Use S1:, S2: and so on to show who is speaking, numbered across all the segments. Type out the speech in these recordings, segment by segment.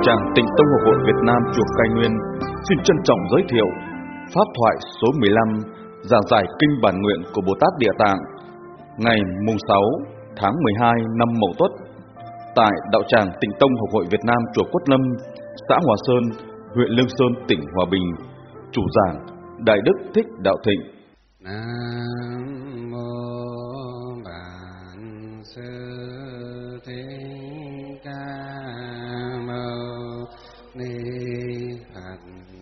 S1: tràng Tịnh Tông Học hội Việt Nam chùa Khai Nguyên xin trân trọng giới thiệu pháp thoại số 15 giảng giải kinh bản nguyện của Bồ Tát Địa Tạng ngày mùng 6 tháng 12 năm Mậu Tuất tại đạo tràng Tịnh Tông Học hội Việt Nam chùa Quất Lâm, xã Hòa Sơn, huyện Lương Sơn, tỉnh Hòa Bình. Chủ giảng Đại Đức Thích Đạo Thịnh.
S2: Nam mô Bản Sư Thích Ca Mâu Ni Phật.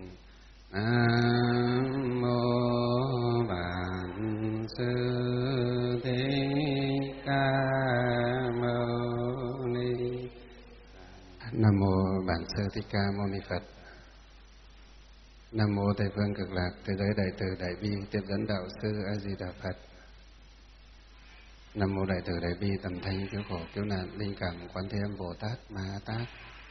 S2: Nam mô Bản Sư Thích Ca Mâu Ni. Nam mô Bản Sư Thích Ca Mâu Ni Phật. Nam mô Tây phương Cực Lạc Thế giới Đại Từ Đại Bi Tiếp dẫn Đạo Sư A Di Đà Phật. Nam mô Đại Từ Đại Bi Tầm Thanh Cứu Khổ Cứu Nạn Linh Cảm Quán Thế Âm Bồ Tát Ma Ha Tát.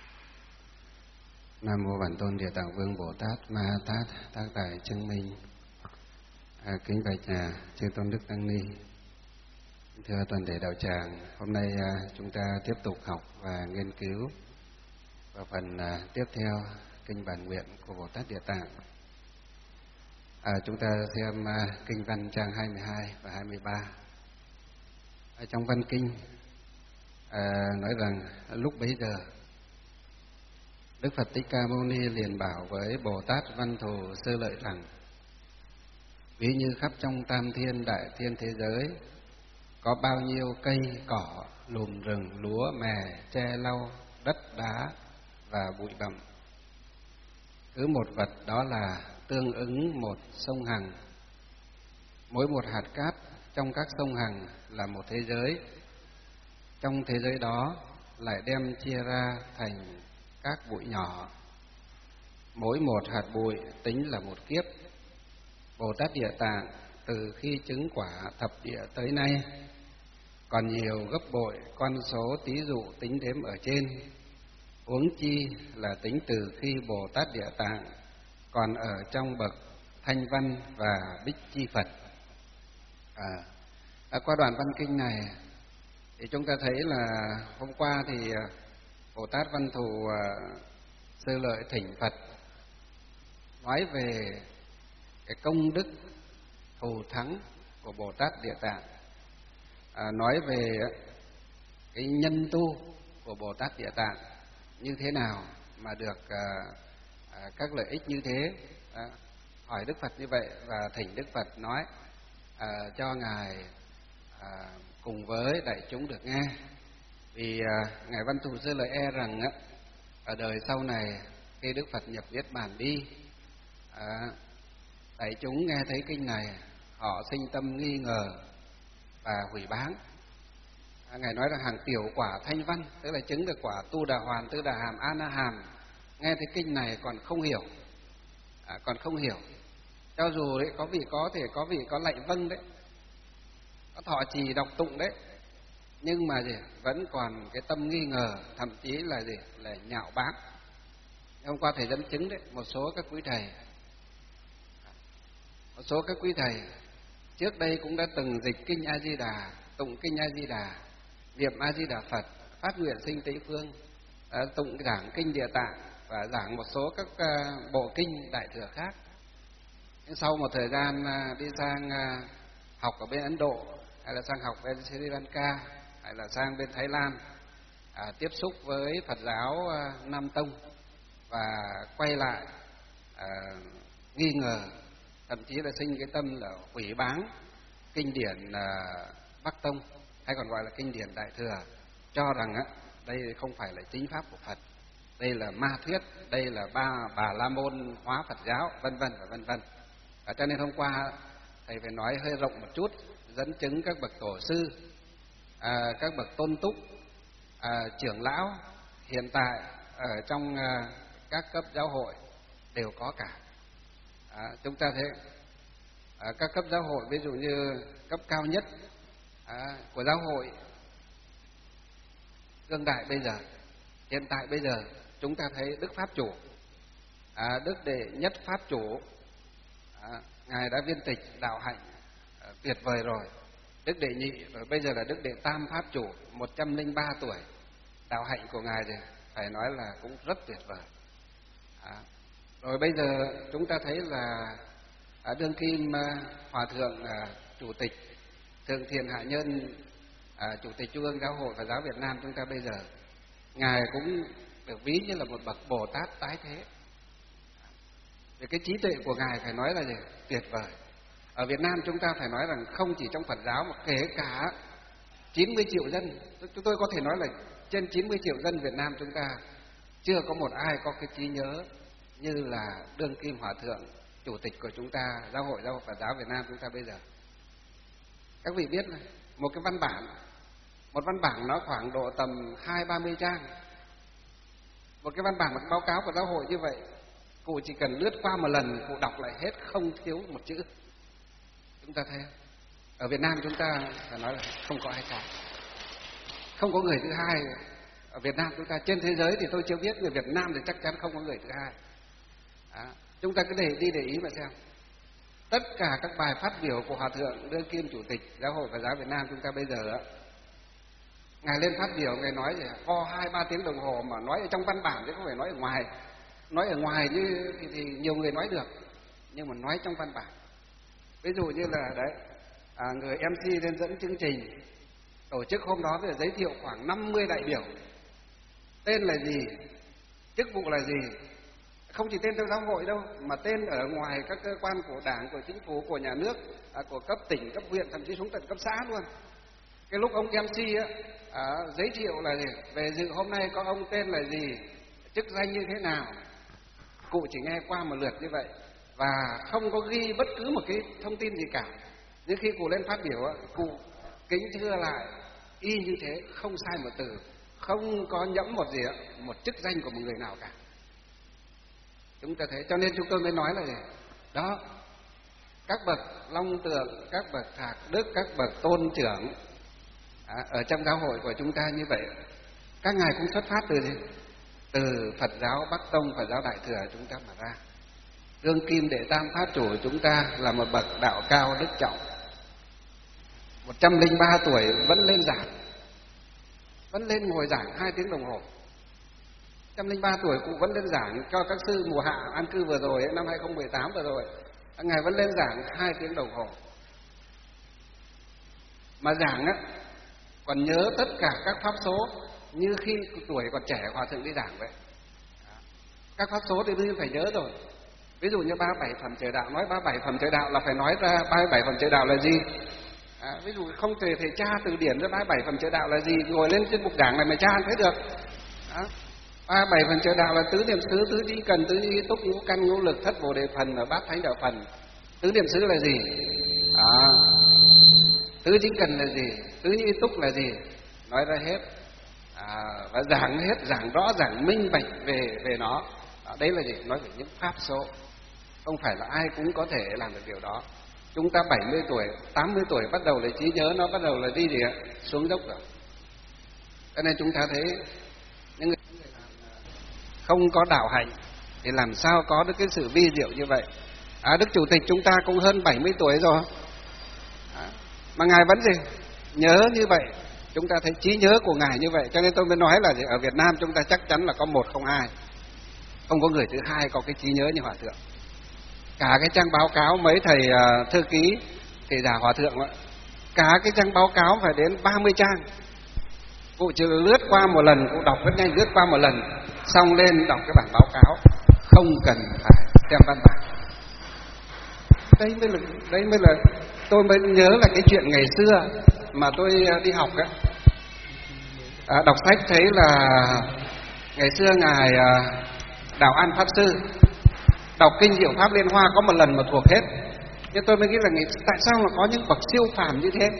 S2: Nam mô Bản Tôn Địa Tạng Vương Bồ Tát Ma Ha Tát Tác Đại Chứng Minh. Kính bạch nhà chư tôn đức tăng ni, thưa toàn thể đạo tràng, hôm nay chúng ta tiếp tục học và nghiên cứu vào phần tiếp theo kinh bản nguyện của Bồ Tát Địa Tạng. Chúng ta xem kinh văn trang 22 và 23. Trong văn kinh nói rằng lúc bấy giờ Đức Phật Thích Ca Mâu Ni liền bảo với Bồ Tát Văn Thù Sư Lợi rằng: ví như khắp trong tam thiên đại thiên thế giới có bao nhiêu cây cỏ, lùm rừng, lúa, mè, tre lau, đất đá và bụi bặm, cứ một vật đó là tương ứng một sông Hằng. Mỗi một hạt cát trong các sông Hằng là một thế giới. Trong thế giới đó lại đem chia ra thành các bụi nhỏ. Mỗi một hạt bụi tính là một kiếp. Bồ Tát Địa Tạng từ khi chứng quả thập địa tới nay còn nhiều gấp bội con số tí dụ tính đếm ở trên. Huống chi là tính từ khi Bồ Tát Địa Tạng còn ở trong bậc Thanh Văn và Bích Chi Phật. Qua đoạn văn kinh này thì chúng ta thấy là hôm qua thì Bồ Tát Văn Thù Sư Lợi thỉnh Phật nói về cái công đức thù thắng của Bồ Tát Địa Tạng, nói về cái nhân tu của Bồ Tát Địa Tạng như thế nào mà được các lợi ích như thế. Hỏi Đức Phật như vậy và thỉnh Đức Phật nói cho Ngài cùng với đại chúng được nghe. Vì Ngài Văn Thù Sư Lợi e rằng ở đời sau này khi Đức Phật nhập Niết Bàn đi, đại chúng nghe thấy kinh này họ sinh tâm nghi ngờ và hủy báng. Ngài nói là hàng tiểu quả Thanh Văn, tức là chứng được quả Tu Đà Hoàn, Tư Đà Hàm, A Na Hàm, nghe thấy kinh này còn không hiểu, cho dù đấy có vị có lạy vâng đấy, có thọ trì đọc tụng đấy, nhưng mà vẫn còn cái tâm nghi ngờ, thậm chí là là nhạo báng. Hôm qua thầy dẫn chứng đấy, một số các quý thầy trước đây cũng đã từng dịch kinh A Di Đà, tụng kinh A Di Đà, niệm A Di Đà Phật, phát nguyện sinh Tây phương, tụng giảng kinh Địa Tạng và giảng một số các bộ kinh Đại Thừa khác. Nhưng sau một thời gian đi sang học ở bên Ấn Độ, hay là sang học bên Sri Lanka, hay là sang bên Thái Lan, tiếp xúc với Phật giáo Nam Tông và quay lại nghi ngờ, thậm chí là sinh cái tâm là hủy báng kinh điển Bắc Tông, hay còn gọi là kinh điển Đại Thừa, cho rằng đây không phải là chính pháp của Phật, đây là ma thuyết, đây là Bà La Môn hóa Phật giáo, vân vân và vân vân. Cho nên hôm qua thầy phải nói hơi rộng một chút, dẫn chứng các bậc tổ sư, các bậc tôn túc, trưởng lão hiện tại ở trong các cấp giáo hội đều có cả. Chúng ta thấy các cấp giáo hội, ví dụ như cấp cao nhất của giáo hội đương đại bây giờ, hiện tại bây giờ, chúng ta thấy Đức Pháp Chủ, Đức Đệ Nhất Pháp Chủ, Ngài đã viên tịch đạo hạnh tuyệt vời rồi. Đức Đệ Nhị, rồi bây giờ là Đức Đệ Tam Pháp Chủ, 103 tuổi, đạo hạnh của Ngài thì phải nói là cũng rất tuyệt vời. Rồi bây giờ chúng ta thấy là đương kim Hòa thượng Chủ tịch Thượng Thiện Hạ Nhân, Chủ tịch Trung ương Giáo hội Phật giáo Việt Nam chúng ta bây giờ, ngài cũng được ví như là một bậc Bồ Tát tái thế. Về cái trí tuệ của ngài phải nói là gì? Tuyệt vời. Ở Việt Nam chúng ta phải nói rằng không chỉ trong Phật giáo mà kể cả 90 triệu dân, chúng tôi có thể nói là trên 90 triệu dân Việt Nam chúng ta chưa có một ai có cái trí nhớ như là đương kim Hòa thượng Chủ tịch của chúng ta, Giáo hội Phật giáo Việt Nam chúng ta bây giờ. Các vị biết này, một văn bản nó khoảng độ tầm 20-30 trang. Một cái văn bản, một báo cáo của giáo hội như vậy, cụ chỉ cần lướt qua một lần, cụ đọc lại hết không thiếu một chữ. Chúng ta thấy ở Việt Nam chúng ta phải nói là không có ai cả, không có người thứ hai. Ở Việt Nam chúng ta, trên thế giới thì tôi chưa biết, người Việt Nam thì chắc chắn không có người thứ hai. Chúng ta cứ để ý mà xem. Tất cả các bài phát biểu của Hòa thượng đương kim Chủ tịch Giáo hội Phật giáo Việt Nam chúng ta bây giờ, ngài lên phát biểu, ngài nói gì ho 2-3 tiếng đồng hồ mà nói ở trong văn bản chứ không phải nói ở ngoài. Nói ở ngoài như thì nhiều người nói được, nhưng mà nói trong văn bản. Ví dụ như là đấy, người MC lên dẫn chương trình, tổ chức hôm đó để giới thiệu khoảng 50 đại biểu. Tên là gì, chức vụ là gì, không chỉ tên trong giáo hội đâu, mà tên ở ngoài các cơ quan của Đảng, của Chính phủ, của nhà nước, của cấp tỉnh, cấp huyện, thậm chí xuống tận cấp xã luôn. Cái lúc ông MC giới thiệu là gì, về dự hôm nay có ông tên là gì, chức danh như thế nào, cụ chỉ nghe qua một lượt như vậy và không có ghi bất cứ một cái thông tin gì cả. Nhưng khi cụ lên phát biểu, cụ kính thưa lại y như thế, không sai một từ, không có nhẫm một gì, một chức danh của một người nào cả. Chúng ta thấy, cho nên chúng tôi mới nói là gì? Đó, các bậc long tượng, các bậc thạc đức, các bậc tôn trưởng ở trong giáo hội của chúng ta như vậy, các ngài cũng xuất phát từ gì? Từ Phật giáo Bắc Tông, Phật giáo Đại Thừa chúng ta mà ra. Đương kim Đệ Tam Pháp Chủ chúng ta là một bậc đạo cao đức trọng, 103 tuổi vẫn lên giảng, vẫn lên ngồi giảng 2 tiếng đồng hồ. 103 tuổi cụ vẫn lên giảng cho các sư mùa hạ an cư vừa rồi, năm 2018 vừa rồi, ngài vẫn lên giảng 2 tiếng đồng hồ. Mà giảng còn nhớ tất cả các pháp số như khi tuổi còn trẻ Hòa thượng đi giảng vậy. Các pháp số thì đương nhiên phải nhớ rồi. Ví dụ như 37 phẩm trời đạo, nói 37 phẩm trời đạo là phải nói ra 37 phẩm trời đạo là gì. Ví dụ không thể tra từ điển ra 37 phẩm trời đạo là gì, ngồi lên trên bục giảng này mà tra không thấy được. 37 phần trời đạo là tứ niệm xứ, tứ trí cần, tứ ý túc, ngũ căn, ngũ lực, thất bồ đề phần và bát thánh đạo phần. Tứ niệm xứ là gì? Tứ trí cần là gì? Tứ ý túc là gì? Nói ra hết. Và giảng hết, giảng rõ, giảng minh bạch về nó. Đấy là gì? Nói về những pháp số. Không phải là ai cũng có thể làm được điều đó. Chúng ta 70 tuổi, 80 tuổi bắt đầu là trí nhớ nó bắt đầu là đi xuống dốc rồi. Cho nên chúng ta thấy những người không có đạo hạnh thì làm sao có được cái sự vi diệu như vậy. Đức Chủ tịch chúng ta cũng hơn 70 tuổi rồi, mà ngài vẫn gì nhớ như vậy. Chúng ta thấy trí nhớ của ngài như vậy, cho nên tôi mới nói là gì, ở Việt Nam chúng ta chắc chắn là có một không hai, không có người thứ hai có cái trí nhớ như Hòa thượng. Cả cái trang báo cáo mấy thầy thư ký thì giả Hòa thượng đó, cả cái trang báo cáo phải đến 30 trang. Cụ chỉ lướt qua một lần, cụ đọc rất nhanh, lướt qua một lần xong lên đọc cái bản báo cáo, không cần phải xem văn bản. Đấy mới là tôi mới nhớ là cái chuyện ngày xưa mà tôi đi học ấy. Đọc sách thấy là ngày xưa ngài Đạo An Pháp Sư đọc kinh Diệu Pháp Liên Hoa có một lần mà thuộc hết. Nhưng tôi mới nghĩ là tại sao mà có những bậc siêu phàm như thế.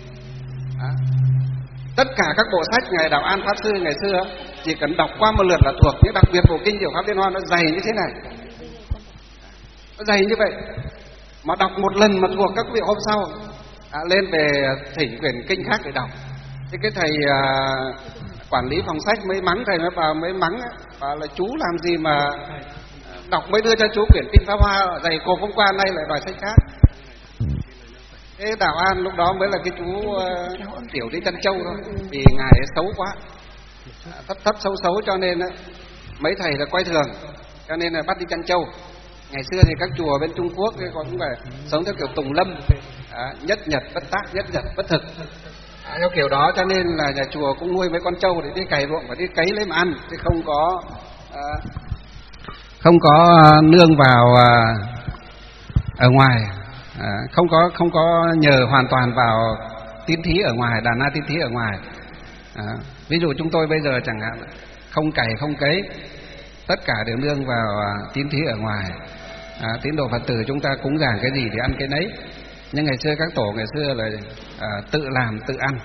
S2: Tất cả các bộ sách ngài Đạo An Pháp Sư ngày xưa chỉ cần đọc qua một lượt là thuộc, nhưng đặc biệt bộ kinh Diệu Pháp Liên Hoa nó dày như thế này, nó dày như vậy mà đọc một lần mà thuộc. Các vị hôm sau lên về thỉnh quyển kinh khác để đọc. Thì cái thầy quản lý phòng sách mới mắng, thầy mới mắng bảo là chú làm gì mà đọc, mới đưa cho chú quyển kinh Pháp Hoa dày cộp, hôm qua nay lại đòi sách khác. Thế Đạo An lúc đó mới là cái chú tiểu đi Tân Châu thôi, vì ngài ấy xấu quá. thấp xấu xấu, cho nên mấy thầy là coi thường, cho nên là bắt đi chăn trâu. Ngày xưa thì các chùa bên Trung Quốc cũng phải sống theo kiểu tùng lâm, nhất nhật bất tác, nhất nhật bất thực, theo kiểu đó, cho nên là nhà chùa cũng nuôi mấy con trâu để đi cày ruộng và đi cấy lấy mà ăn, chứ không có nương vào ở ngoài, không có nhờ hoàn toàn vào tín thí ở ngoài, đàn na tín thí ở ngoài. Ví dụ chúng tôi bây giờ chẳng hạn không cày không cấy, tất cả đều nương vào tín thí ở ngoài. Tín đồ Phật tử chúng ta cúng dường cái gì thì ăn cái nấy, nhưng ngày xưa các tổ ngày xưa là tự làm tự ăn.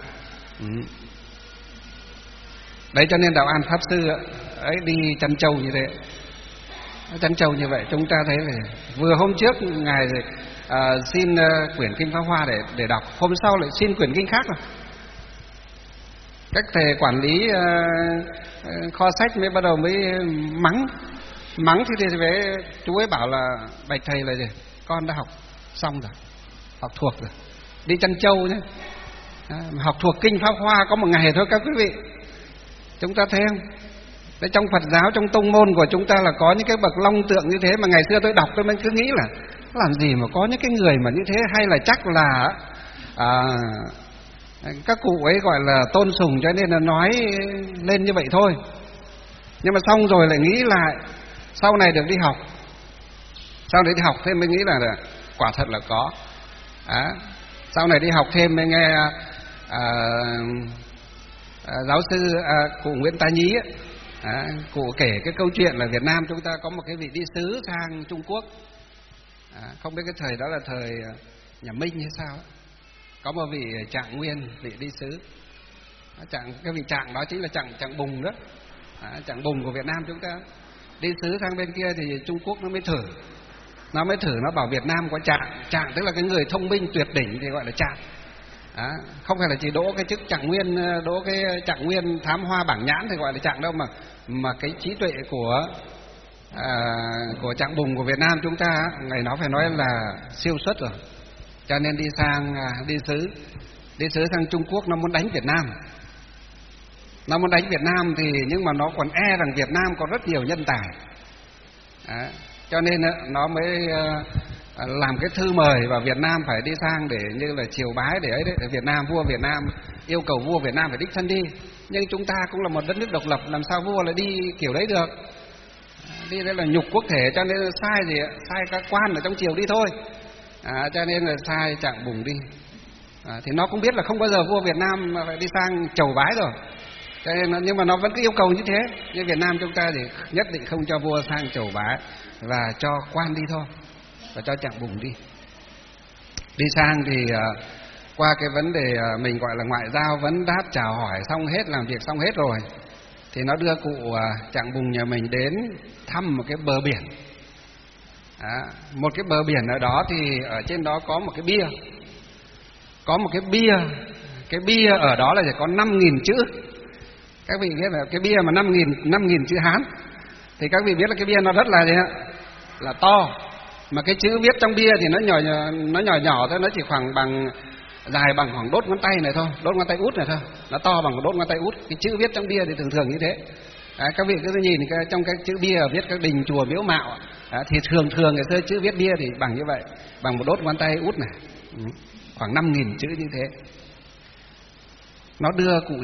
S2: Đấy, cho nên Đạo An Pháp Sư ấy đi chăn trâu như thế, chăn trâu như vậy. Chúng ta thấy là vừa hôm trước ngài xin quyển kinh Pháp Hoa để đọc, hôm sau lại xin quyển kinh khác rồi. Các thầy quản lý kho sách mới bắt đầu mắng thì về chú ấy bảo là bạch thầy là gì, con đã học xong rồi, học thuộc rồi, đi chăn trâu nhé. Học thuộc kinh Pháp Hoa có một ngày thôi các quý vị. Chúng ta thấy không? Đấy, trong Phật giáo, trong tông môn của chúng ta là có những cái bậc long tượng như thế, mà ngày xưa tôi đọc tôi mới cứ nghĩ là làm gì mà có những cái người mà như thế, hay là chắc là các cụ ấy gọi là tôn sùng cho nên là nói lên như vậy thôi. Nhưng mà xong rồi lại nghĩ lại, sau này được đi học, sau đấy đi học thêm mới nghĩ là quả thật là có. Sau này đi học thêm mới nghe giáo sư cụ Nguyễn Tá Nhí ấy, cụ kể cái câu chuyện là Việt Nam chúng ta có một cái vị đi sứ sang Trung Quốc. Không biết cái thời đó là thời nhà Minh hay sao ấy. Có một vị Trạng Nguyên, vị đi sứ. Cái vị Trạng đó chính là Trạng Bùng đó. Trạng Bùng của Việt Nam chúng ta đi sứ sang bên kia thì Trung Quốc nó mới thử, nó bảo Việt Nam có Trạng tức là cái người thông minh tuyệt đỉnh thì gọi là Trạng. Không phải là chỉ đỗ cái chức Trạng Nguyên, đỗ cái Trạng Nguyên thám hoa bảng nhãn thì gọi là Trạng đâu, mà cái trí tuệ của Trạng Bùng của Việt Nam chúng ta ngày nó phải nói là siêu xuất rồi. Cho nên đi sứ sang Trung Quốc, nó muốn đánh Việt Nam, thì nhưng mà nó còn rằng Việt Nam có rất nhiều nhân tài. Cho nên nó mới làm cái thư mời vào Việt Nam phải đi sang để như là triều bái để ấy đấy, để Việt Nam, vua Việt Nam yêu cầu vua Việt Nam phải đích thân đi. Nhưng chúng ta cũng là một đất nước độc lập, làm sao vua lại đi kiểu đấy được? Đi đây là nhục quốc thể, cho nên là sai các quan ở trong triều đi thôi. Cho nên là sai Trạng Bùng đi. Thì nó cũng biết là không bao giờ vua Việt Nam phải đi sang chầu bái rồi, cho nên nhưng mà nó vẫn cứ yêu cầu như thế. Nhưng Việt Nam chúng ta thì nhất định không cho vua sang chầu bái, và cho quan đi thôi, và cho Trạng Bùng đi sang thì qua cái vấn đề mình gọi là ngoại giao, vấn đáp chào hỏi xong hết, làm việc xong hết rồi, thì nó đưa cụ Trạng Bùng nhà mình đến thăm một cái bờ biển. Một cái bờ biển ở đó thì ở trên đó có một cái bia, cái bia ở đó là chỉ có 5.000 chữ. Các vị biết là cái bia mà 5.000 chữ Hán, thì các vị biết là cái bia nó rất là gì ạ? Là to, mà cái chữ viết trong bia thì nó nhỏ thôi, nó chỉ khoảng dài bằng khoảng đốt ngón tay này thôi, đốt ngón tay út này thôi, nó to bằng đốt ngón tay út. Cái chữ viết trong bia thì thường như thế. Các vị cứ nhìn trong cái chữ bia viết các đình chùa miếu mạo, thì thường ngày xưa chữ viết bia thì bằng như vậy, bằng một đốt ngón tay út này, khoảng 5.000 chữ như thế. Nó đưa cụ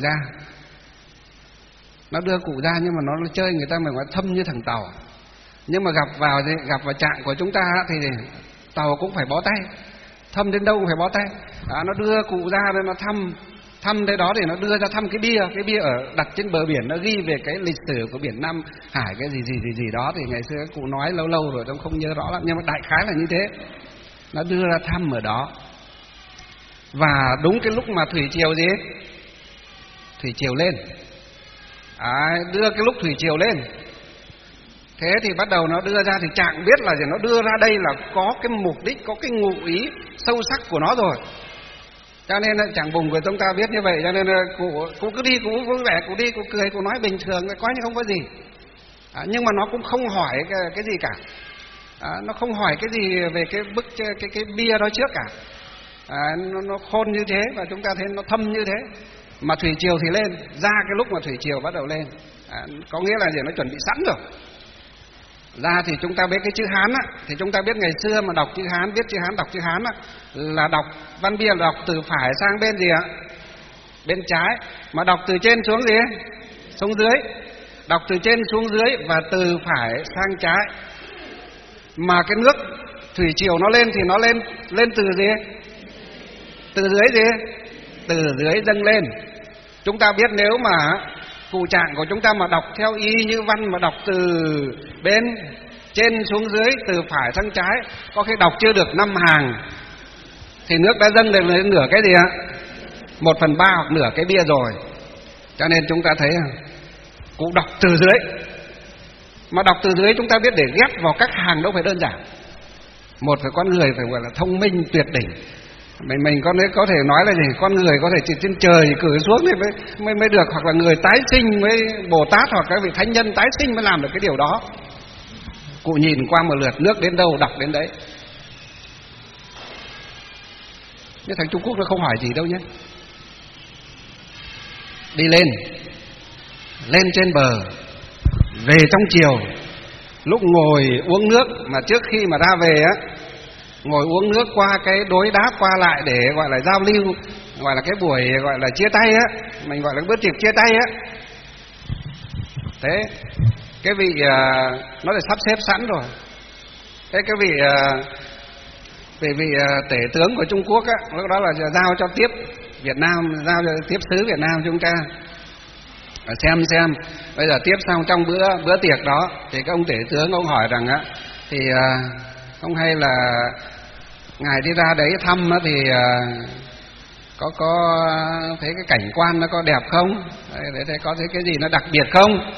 S2: ra, nhưng mà nó chơi người ta mà gọi thâm như thằng tàu. Nhưng mà gặp vào Trạng của chúng ta thì tàu cũng phải bó tay, thâm đến đâu cũng phải bó tay. Nó đưa cụ ra đây, nó thăm tới đó, thì nó đưa ra thăm cái bia ở đặt trên bờ biển, nó ghi về cái lịch sử của biển Nam Hải cái gì đó, thì ngày xưa cụ nói lâu rồi tôi không nhớ rõ lắm, nhưng mà đại khái là như thế. Nó đưa ra thăm ở đó, và đúng cái lúc mà thủy triều lên, đưa cái lúc thủy triều lên, thế thì bắt đầu nó đưa ra, thì Trạng biết là nó đưa ra đây là có cái mục đích, có cái ngụ ý sâu sắc của nó rồi. Cho nên Trạng Bùng của chúng ta biết như vậy, cho nên cụ cứ đi, cụ vui vẻ, cụ đi, cụ cười, cụ nói bình thường, coi như không có gì. Nhưng mà nó cũng không hỏi cái gì cả. Nó không hỏi cái gì về cái bia đó trước cả. Nó khôn như thế, và chúng ta thấy nó thâm như thế. mà thủy triều thì lên, ra cái lúc mà thủy triều bắt đầu lên. Có nghĩa là gì? Nó chuẩn bị sẵn rồi. Ra thì chúng ta biết cái chữ Hán á, thì chúng ta biết ngày xưa mà đọc chữ Hán, viết chữ Hán, đọc chữ Hán á, là đọc văn bia là đọc từ phải sang bên gì ạ? Bên trái. Mà đọc từ trên xuống gì? Xuống dưới. Đọc từ trên xuống dưới và từ phải sang trái. Mà cái nước thủy triều nó lên thì nó lên từ gì? Từ dưới gì? Từ dưới dâng lên. Chúng ta biết nếu mà cụ trạng của chúng ta mà đọc theo y như văn mà đọc từ bên trên xuống dưới, từ phải sang trái, có khi đọc chưa được 5 hàng thì nước đã dâng lên nửa cái gì ạ? 1/3 hoặc nửa cái bia rồi. Cho nên chúng ta thấy cụ đọc từ dưới. Mà đọc từ dưới chúng ta biết để ghép vào các hàng đâu phải đơn giản. Một phải con người phải gọi là thông minh tuyệt đỉnh. Mình có thể nói là gì? Con người có thể chỉ trên trời cử xuống thì mới được, hoặc là người tái sinh với Bồ Tát hoặc các vị thánh nhân tái sinh mới làm được cái điều đó. Cụ nhìn qua một lượt nước đến đâu đọc đến đấy. Nhưng thằng Trung Quốc nó không hỏi gì đâu nhé. Đi lên trên bờ, về trong chiều, lúc ngồi uống nước, mà trước khi mà ra về á, ngồi uống nước qua cái đối đáp qua lại để gọi là giao lưu, gọi là cái buổi gọi là chia tay á, mình gọi là bữa tiệc chia tay á. Thế cái vị nó đã sắp xếp sẵn rồi. Thế cái vị tể tướng của Trung Quốc á, lúc đó là giao cho tiếp Việt Nam, giao cho tiếp sứ Việt Nam chúng ta xem bây giờ tiếp xong trong bữa tiệc đó thì cái ông tể tướng ông hỏi rằng á, thì không hay là ngài đi ra đấy thăm á, thì có thấy cái cảnh quan nó có đẹp không, để có thấy cái gì nó đặc biệt không.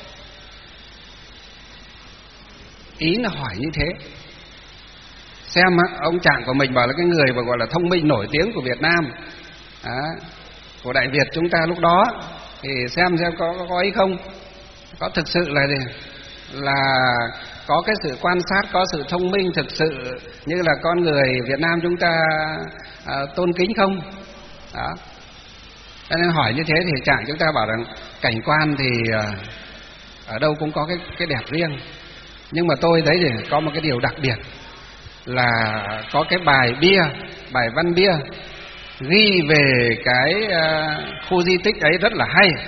S2: Ý là hỏi như thế. Xem á, ông trạng của mình bảo là cái người mà gọi là thông minh nổi tiếng của Việt Nam, của Đại Việt chúng ta lúc đó, thì xem có ấy không, có thực sự là gì, là có cái sự quan sát, có sự thông minh thực sự như là con người Việt Nam chúng ta tôn kính không. Đó. Cho nên hỏi như thế thì trạng chúng ta bảo rằng cảnh quan thì ở đâu cũng có cái đẹp riêng, nhưng mà tôi thấy thì có một cái điều đặc biệt là có cái bài văn bia ghi về cái khu di tích ấy rất là hay.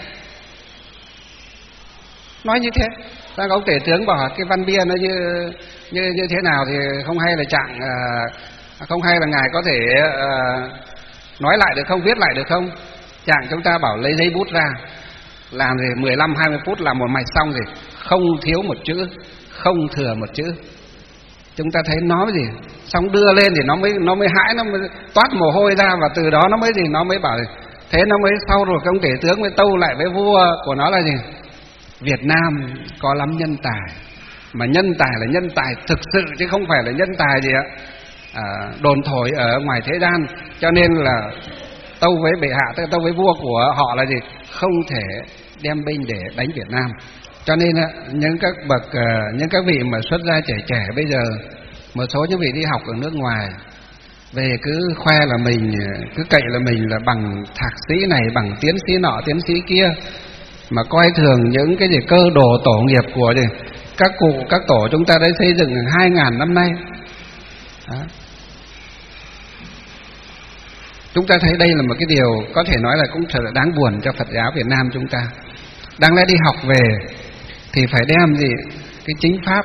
S2: Nói như thế, sao ông tể tướng bảo cái văn bia nó như thế nào thì không hay là trạng, không hay là ngài có thể nói lại được không, viết lại được không. Trạng chúng ta bảo lấy giấy bút ra, làm thì 15-20 phút làm một mạch xong thì không thiếu một chữ, không thừa một chữ. Chúng ta thấy nó gì, xong đưa lên thì nó mới hãi, nó mới toát mồ hôi ra, và từ đó nó mới gì, nó mới bảo thế, nó mới sau rồi ông tể tướng mới tâu lại với vua của nó là gì, Việt Nam có lắm nhân tài, mà nhân tài là nhân tài thực sự chứ không phải là nhân tài gì ạ, đồn thổi ở ngoài thế gian. Cho nên là tâu với bệ hạ, tức là tâu với vua của họ là gì, không thể đem binh để đánh Việt Nam. Cho nên những các bậc, những các vị mà xuất gia trẻ bây giờ, một số những vị đi học ở nước ngoài về cứ khoe là mình, cứ cậy là mình là bằng thạc sĩ này, bằng tiến sĩ nọ, tiến sĩ kia, mà coi thường những cái gì cơ đồ tổ nghiệp của gì các cụ, các tổ chúng ta đã xây dựng 2000 năm nay. Đó. Chúng ta thấy đây là một cái điều có thể nói là cũng thật là đáng buồn cho Phật giáo Việt Nam chúng ta. Đáng lẽ đi học về thì phải đem gì cái chính pháp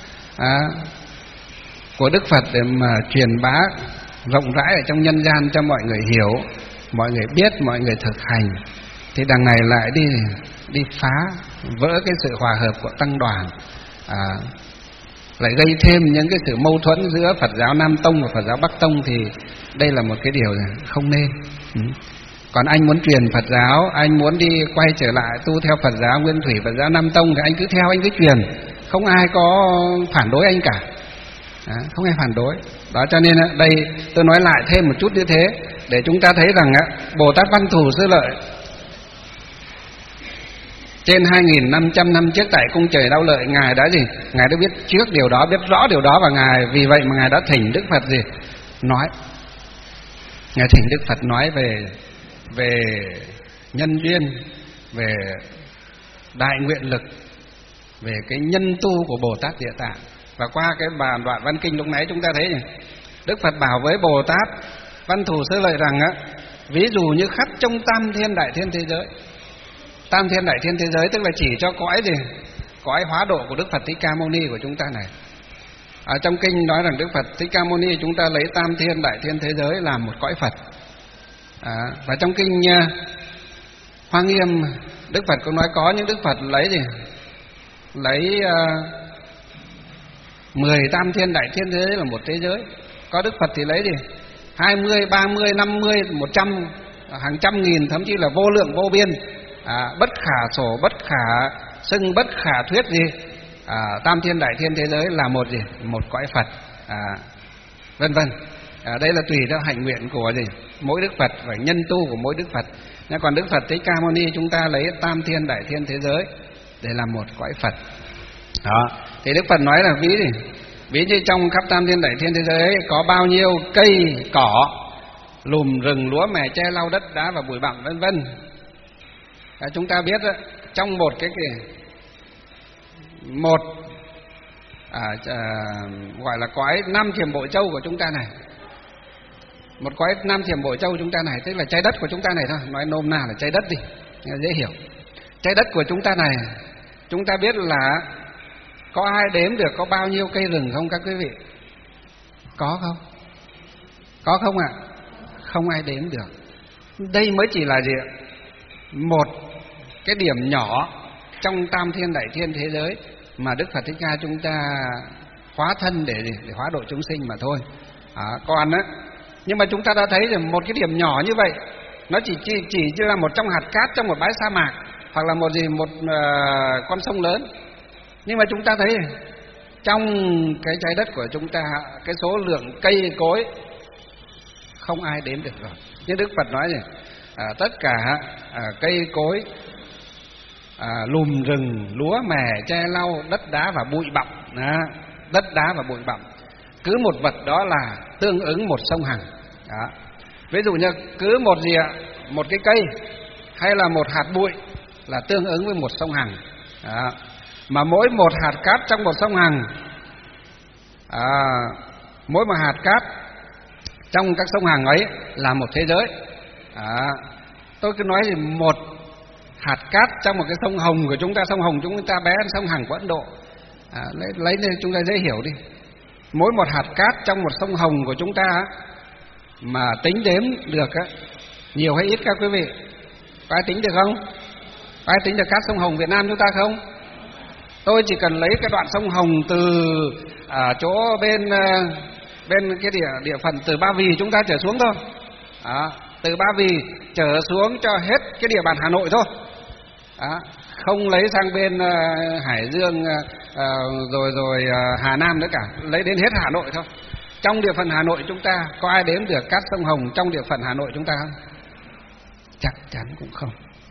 S2: của Đức Phật để mà truyền bá rộng rãi ở trong nhân gian cho mọi người hiểu, mọi người biết, mọi người thực hành. Thì đằng này lại đi phá vỡ cái sự hòa hợp của tăng đoàn, lại gây thêm những cái sự mâu thuẫn giữa Phật giáo Nam Tông và Phật giáo Bắc Tông, thì đây là một cái điều không nên. Còn anh muốn truyền Phật giáo, anh muốn đi quay trở lại tu theo Phật giáo Nguyên Thủy, Phật giáo Nam Tông, thì anh cứ theo, anh cứ truyền, không ai có phản đối anh cả. Không ai phản đối. Đó, cho nên đây tôi nói lại thêm một chút như thế để chúng ta thấy rằng Bồ Tát Văn Thù Sư Lợi trên 2500 năm trước tại cung trời Đau Lợi, ngài đã gì? Ngài đã biết trước điều đó, biết rõ điều đó, và ngài vì vậy mà ngài đã thỉnh Đức Phật gì? Nói. Ngài thỉnh Đức Phật nói về nhân duyên, về đại nguyện lực, về cái nhân tu của Bồ Tát Địa Tạng. Và qua cái đoạn văn kinh lúc nãy chúng ta thấy nhỉ, Đức Phật bảo với Bồ Tát Văn Thù Sư Lợi rằng á, ví dụ như khắp trong tam thiên đại thiên thế giới. Tam thiên đại thiên thế giới tức là chỉ cho cõi gì? Cõi hóa độ của Đức Phật Thích Ca Mâu Ni của chúng ta này. Ở trong kinh nói rằng Đức Phật Thích Ca Mâu Ni chúng ta lấy tam thiên đại thiên thế giới làm một cõi Phật. Và trong kinh Hoa Nghiêm, Đức Phật cũng nói có những Đức Phật lấy gì? Lấy 10 tam thiên đại thiên thế giới là một thế giới. Có Đức Phật thì lấy gì? 20, 30, 50, 100, hàng trăm nghìn, thậm chí là vô lượng vô biên, bất khả sổ, bất khả xưng, bất khả thuyết gì. Tam thiên đại thiên thế giới là một gì? Một cõi Phật, vân vân. Đây là tùy theo hạnh nguyện của gì? Mỗi Đức Phật và nhân tu của mỗi Đức Phật. Còn Đức Phật Thích Ca Mâu Ni chúng ta lấy tam thiên đại thiên thế giới để làm một cõi Phật. Đó. Thì Đức Phật nói là ví như trong khắp tam thiên đại thiên thế giới ấy, có bao nhiêu cây cỏ, lùm rừng, lúa mè, tre lau, đất đá và bụi bặm vân vân. Chúng ta biết đó, trong một cái gọi là cõi Nam Thiểm Bộ Châu của chúng ta này, một cõi Nam Thiểm Bộ Châu chúng ta này, tức là trái đất của chúng ta này thôi, nói nôm na là trái đất đi, dễ hiểu. Trái đất của chúng ta này, chúng ta biết là có ai đếm được có bao nhiêu cây rừng không các quý vị? Có không? Có không ạ? Không ai đếm được. Đây mới chỉ là gì ạ? Một cái điểm nhỏ trong tam thiên đại thiên thế giới mà Đức Phật Thích Ca chúng ta hóa thân để hóa độ chúng sinh mà thôi. Còn á, nhưng mà chúng ta đã thấy rằng một cái điểm nhỏ như vậy, nó chỉ là một trong hạt cát trong một bãi sa mạc, hoặc là một con sông lớn. Nhưng mà chúng ta thấy trong cái trái đất của chúng ta, cái số lượng cây cối không ai đếm được rồi. Nhưng Đức Phật nói tất cả cây cối, lùm rừng, lúa mè, tre lau, đất đá và bụi bặm, đất đá và bụi bặm, cứ một vật đó là tương ứng một sông Hằng. Ví dụ như cứ một cái cây hay là một hạt bụi là tương ứng với một sông Hằng. Mà mỗi một hạt cát trong một sông Hằng, mỗi một hạt cát trong các sông Hằng ấy là một thế giới. Tôi cứ nói thì một hạt cát trong một cái sông Hồng của chúng ta, sông Hồng chúng ta bé hơn sông Hằng của Ấn Độ. Lấy nên chúng ta dễ hiểu đi. Mỗi một hạt cát trong một sông Hồng của chúng ta mà tính đếm được nhiều hay ít các quý vị? Có ai tính được không? Có ai tính được cát sông Hồng Việt Nam chúng ta không? Tôi chỉ cần lấy cái đoạn sông Hồng từ chỗ bên cái địa phận từ Ba Vì chúng ta trở xuống thôi. Từ Ba Vì trở xuống cho hết cái địa bàn Hà Nội thôi. Không lấy sang bên Hải Dương rồi Hà Nam nữa cả, lấy đến hết Hà Nội thôi. Trong địa phận Hà Nội chúng ta có ai đếm được cát sông Hồng trong địa phận Hà Nội chúng ta không? Chắc chắn cũng không.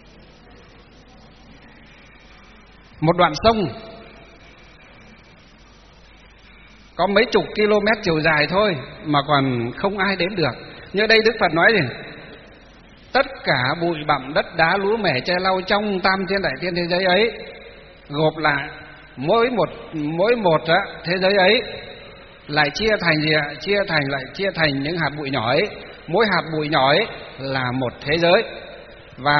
S2: Một đoạn sông có mấy chục km chiều dài thôi mà còn không ai đếm được. Như đây Đức Phật nói gì? Tất cả bụi bặm, đất đá, lúa mẻ, tre lau trong tam thiên đại thiên thế giới ấy gộp lại, mỗi một thế giới ấy lại chia thành gì ạ? Chia thành những hạt bụi nhỏ ấy. Mỗi hạt bụi nhỏ ấy là một thế giới. Và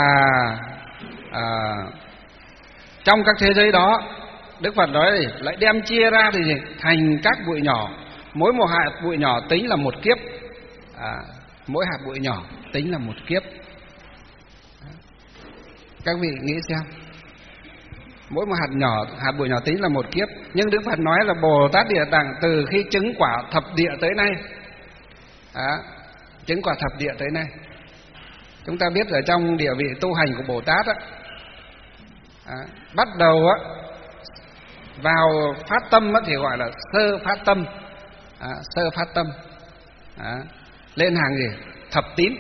S2: trong các thế giới đó, Đức Phật nói gì? Lại đem chia ra thì gì? Thành các bụi nhỏ. Mỗi một hạt bụi nhỏ tính là một kiếp. Mỗi hạt bụi nhỏ tính là một kiếp. Các vị nghĩ xem, mỗi một hạt bụi nhỏ tính là một kiếp. Nhưng Đức Phật nói là Bồ Tát Địa Tạng từ khi chứng quả thập địa tới nay, chứng quả thập địa tới nay, chúng ta biết ở trong địa vị tu hành của Bồ Tát bắt đầu vào phát tâm thì gọi là sơ phát tâm, sơ phát tâm, lên hàng gì? Thập tín,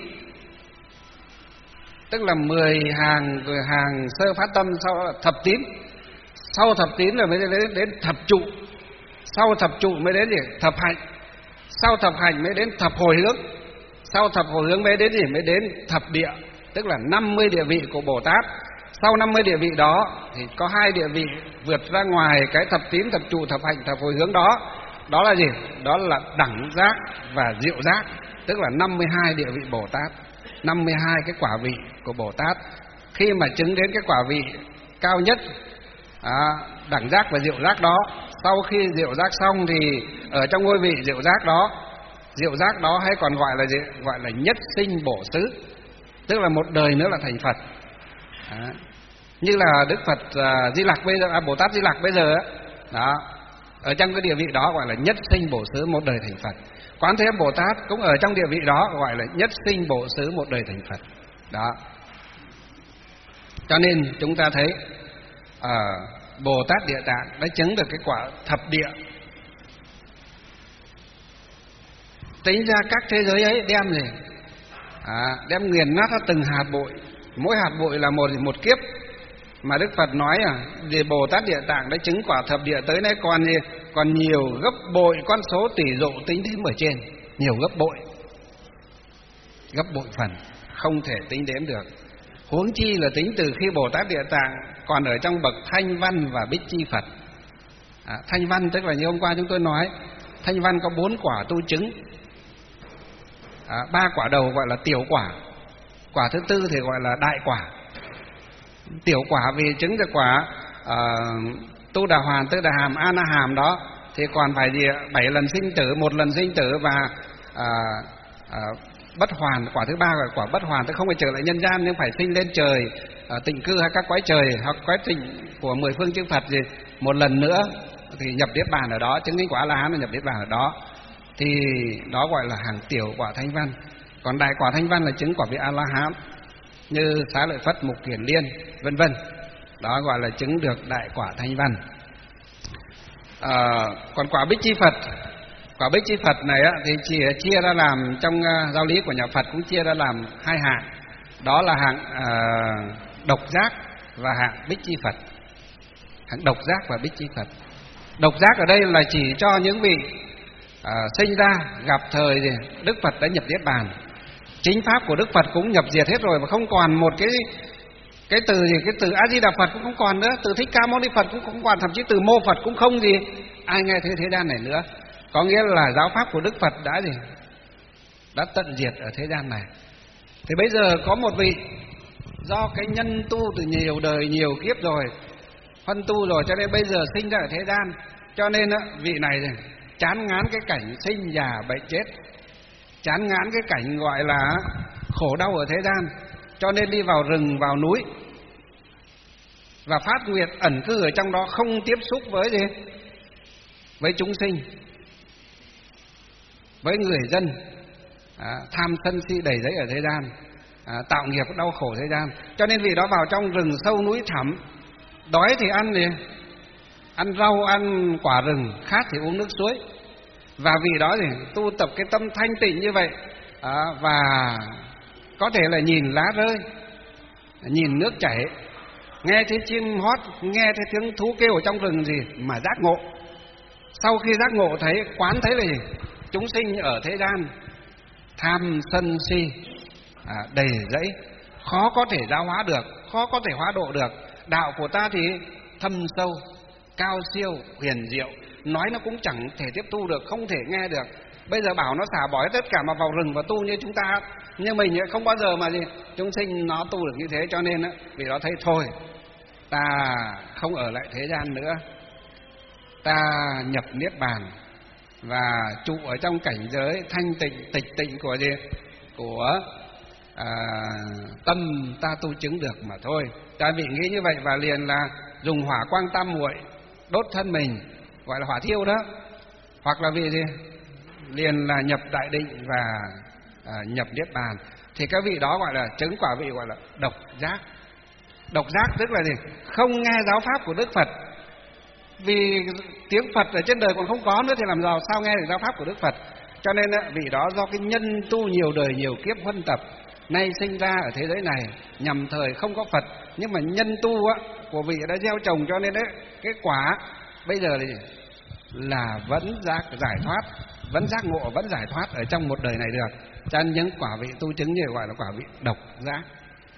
S2: tức là 10 hàng, rồi hàng sơ phát tâm, sau là thập tín, sau thập tín là mới đến thập trụ, sau thập trụ mới đến gì? Thập hạnh, sau thập hạnh mới đến thập hồi hướng, sau thập hồi hướng mới đến gì? Mới đến thập địa, tức là 50 địa vị của Bồ Tát. Sau 50 địa vị đó thì có 2 địa vị vượt ra ngoài cái thập tín, thập trụ, thập hạnh, thập hồi hướng đó. Đó là gì? Đó là đẳng giác và diệu giác, tức là 52 địa vị Bồ Tát, 52 cái quả vị của Bồ Tát. Khi mà chứng đến cái quả vị cao nhất, đẳng giác và diệu giác đó, sau khi diệu giác xong thì ở trong ngôi vị diệu giác đó hay còn gọi là gì? Gọi là nhất sinh bổ xứ, tức là một đời nữa là thành Phật. Như là Đức Phật Di Lặc bây giờ, Bồ Tát Di Lặc bây giờ đó, ở trong cái địa vị đó gọi là nhất sinh bổ xứ, một đời thành Phật. Quán Thế Âm Bồ Tát cũng ở trong địa vị đó, gọi là nhất sinh bổ xứ, một đời thành Phật. Đó. Cho nên chúng ta thấy Bồ Tát Địa Tạng đã chứng được cái quả thập địa. Tính ra các thế giới ấy đem gì? Đem nghiền nát ra từng hạt bụi, mỗi hạt bụi là một kiếp. Mà Đức Phật nói vì Bồ Tát Địa Tạng đã chứng quả thập địa tới nay còn gì? Còn nhiều gấp bội con số tỷ dụ tính đến ở trên, nhiều gấp bội phần không thể tính đếm được. Huống chi là tính từ khi Bồ Tát Địa Tạng còn ở trong bậc Thanh Văn và Bích Chi Phật. Thanh Văn tức là như hôm qua chúng tôi nói, Thanh Văn có 4 quả tu chứng. 3 quả đầu gọi là tiểu quả, quả thứ tư thì gọi là đại quả. Tiểu quả vì chứng được quả Tu Đà Hoàn, Tư Đà Hàm, A Na Hàm đó thì còn phải gì? 7 lần sinh tử, 1 lần sinh tử và bất hoàn. Quả thứ 3 là quả bất hoàn, tức không phải trở lại nhân gian nhưng phải sinh lên trời, tịnh cư hay các cõi trời hoặc cõi tịnh của 10 phương chư Phật gì 1 lần nữa thì nhập niết bàn ở đó, chứng minh quả A La Hán là nhập niết bàn ở đó. Thì đó gọi là hàng tiểu quả Thanh Văn. Còn đại quả Thanh Văn là chứng quả vị A La Hán, như Xá Lợi Phất, Mục Kiền Liên vân vân. Đó gọi là chứng được đại quả Thanh Văn. Còn quả Bích Chi Phật, quả Bích Chi Phật này thì chỉ chia ra làm trong giáo lý của nhà Phật cũng chia ra làm 2 hạng. Đó là hạng độc giác và hạng Bích Chi Phật. Hạng độc giác và Bích Chi Phật. Độc giác ở đây là chỉ cho những vị sinh ra gặp thời thì Đức Phật đã nhập niết bàn, chính pháp của Đức Phật cũng nhập diệt hết rồi, và không còn một cái từ gì, cái từ A Di Đà Phật cũng không còn nữa, từ Thích Ca Mâu Ni Phật cũng không còn, thậm chí từ Mô Phật cũng không gì ai nghe thế gian này nữa. Có nghĩa là giáo pháp của Đức Phật đã tận diệt ở thế gian này. Thì bây giờ có một vị do cái nhân tu từ nhiều đời nhiều kiếp rồi, phân tu rồi, cho nên bây giờ sinh ra ở thế gian, cho nên vị này chán ngán cái cảnh sinh già bệnh chết, chán ngán cái cảnh gọi là khổ đau ở thế gian, cho nên đi vào rừng, vào núi và phát nguyện ẩn cư ở trong đó, không tiếp xúc với chúng sinh, với người dân tham sân si đầy dẫy ở thế gian, tạo nghiệp đau khổ thế gian. Cho nên vị đó vào trong rừng sâu núi thẳm, đói thì ăn gì? Ăn rau, ăn quả rừng, khát thì uống nước suối. Và vì đó thì tu tập cái tâm thanh tịnh như vậy, và có thể là nhìn lá rơi, nhìn nước chảy, nghe thấy chim hót, nghe thấy tiếng thú kêu ở trong rừng gì mà giác ngộ. Sau khi giác ngộ thấy, quán thấy là gì? Chúng sinh ở thế gian tham sân si đầy dẫy, khó có thể giáo hóa được, khó có thể hóa độ được. Đạo của ta thì thâm sâu, cao siêu, huyền diệu, nói nó cũng chẳng thể tiếp tu được, không thể nghe được. Bây giờ bảo nó xả bỏ tất cả mà vào rừng và tu như chúng ta, nhưng mình không bao giờ mà gì chúng sinh nó tu được như thế. Cho nên vì đó thấy thôi, ta không ở lại thế gian nữa, ta nhập niết bàn và trụ ở trong cảnh giới thanh tịnh, tịch tịnh của gì? Của tâm ta tu chứng được mà thôi. Ta bị nghĩ như vậy và liền là dùng hỏa quang tam muội đốt thân mình, gọi là hỏa thiêu đó, hoặc là vì gì? Liền là nhập đại định và nhập niết bàn. Thì các vị đó gọi là chứng quả vị gọi là độc giác. Độc giác tức là gì? Không nghe giáo pháp của Đức Phật. Vì tiếng Phật ở trên đời còn không có nữa thì làm sao nghe được giáo pháp của Đức Phật. Cho nên vị đó do cái nhân tu nhiều đời nhiều kiếp huân tập, nay sinh ra ở thế giới này nhằm thời không có Phật, nhưng mà nhân tu của vị đã gieo trồng, cho nên cái quả bây giờ là vẫn giải thoát, vẫn giác ngộ, vẫn giải thoát ở trong một đời này được. Cho nên những quả vị tu chứng như gọi là quả vị độc giác.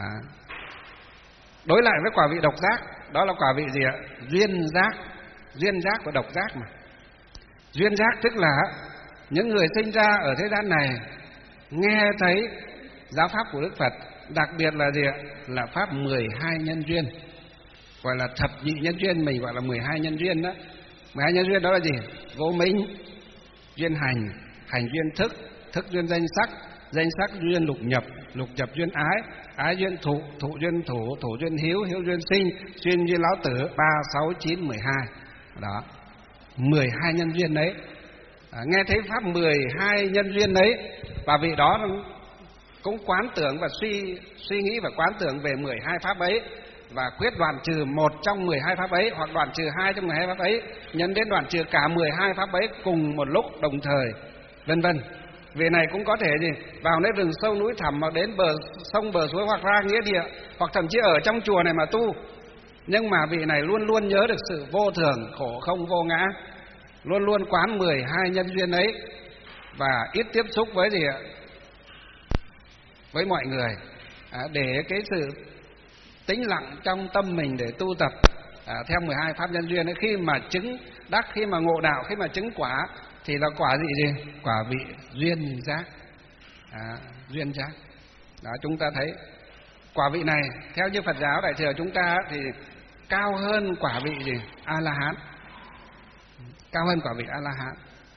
S2: Đối lại với quả vị độc giác, đó là quả vị gì ạ? Duyên giác. Duyên giác và độc giác mà. Duyên giác tức là những người sinh ra ở thế gian này nghe thấy giáo pháp của Đức Phật, đặc biệt là gì ạ? Là pháp 12 nhân duyên, gọi là thập nhị nhân duyên, mình gọi là 12 nhân duyên đó. 12 nhân duyên đó là gì? Vô minh, duyên hành, hành duyên thức, thức duyên danh sắc, danh sắc duyên lục nhập, lục nhập duyên ái, ái duyên thụ, thụ duyên thủ, thủ duyên hiếu, hiếu duyên sinh, duyên duyên lão tử, 3, 6, 9, 12. Đó, 12 nhân duyên đấy. Nghe thấy pháp 12 nhân duyên đấy, và vị đó cũng quán tưởng và suy nghĩ và quán tưởng về 12 pháp ấy, và quyết đoạn trừ một trong 12 pháp ấy, hoặc đoạn trừ 2 trong 12 pháp ấy, nhân đến đoạn trừ cả 12 pháp ấy cùng một lúc đồng thời, vân vân. Vị này cũng có thể gì vào nơi rừng sâu núi thẳm, hoặc đến bờ sông bờ suối, hoặc ra nghĩa địa, hoặc thậm chí ở trong chùa này mà tu. Nhưng mà vị này luôn luôn nhớ được sự vô thường, khổ không vô ngã, luôn luôn quán 12 nhân duyên ấy, và ít tiếp xúc với gì ạ? Với mọi người, để cái sự tĩnh lặng trong tâm mình để tu tập theo 12 pháp nhân duyên ấy. Khi mà chứng đắc, khi mà ngộ đạo, khi mà chứng quả thì là quả gì? Quả vị duyên giác. Duyên giác. Đó, chúng ta thấy quả vị này theo như Phật giáo Đại thừa chúng ta thì cao hơn quả vị gì? A-la-hán. Cao hơn quả vị A-la-hán.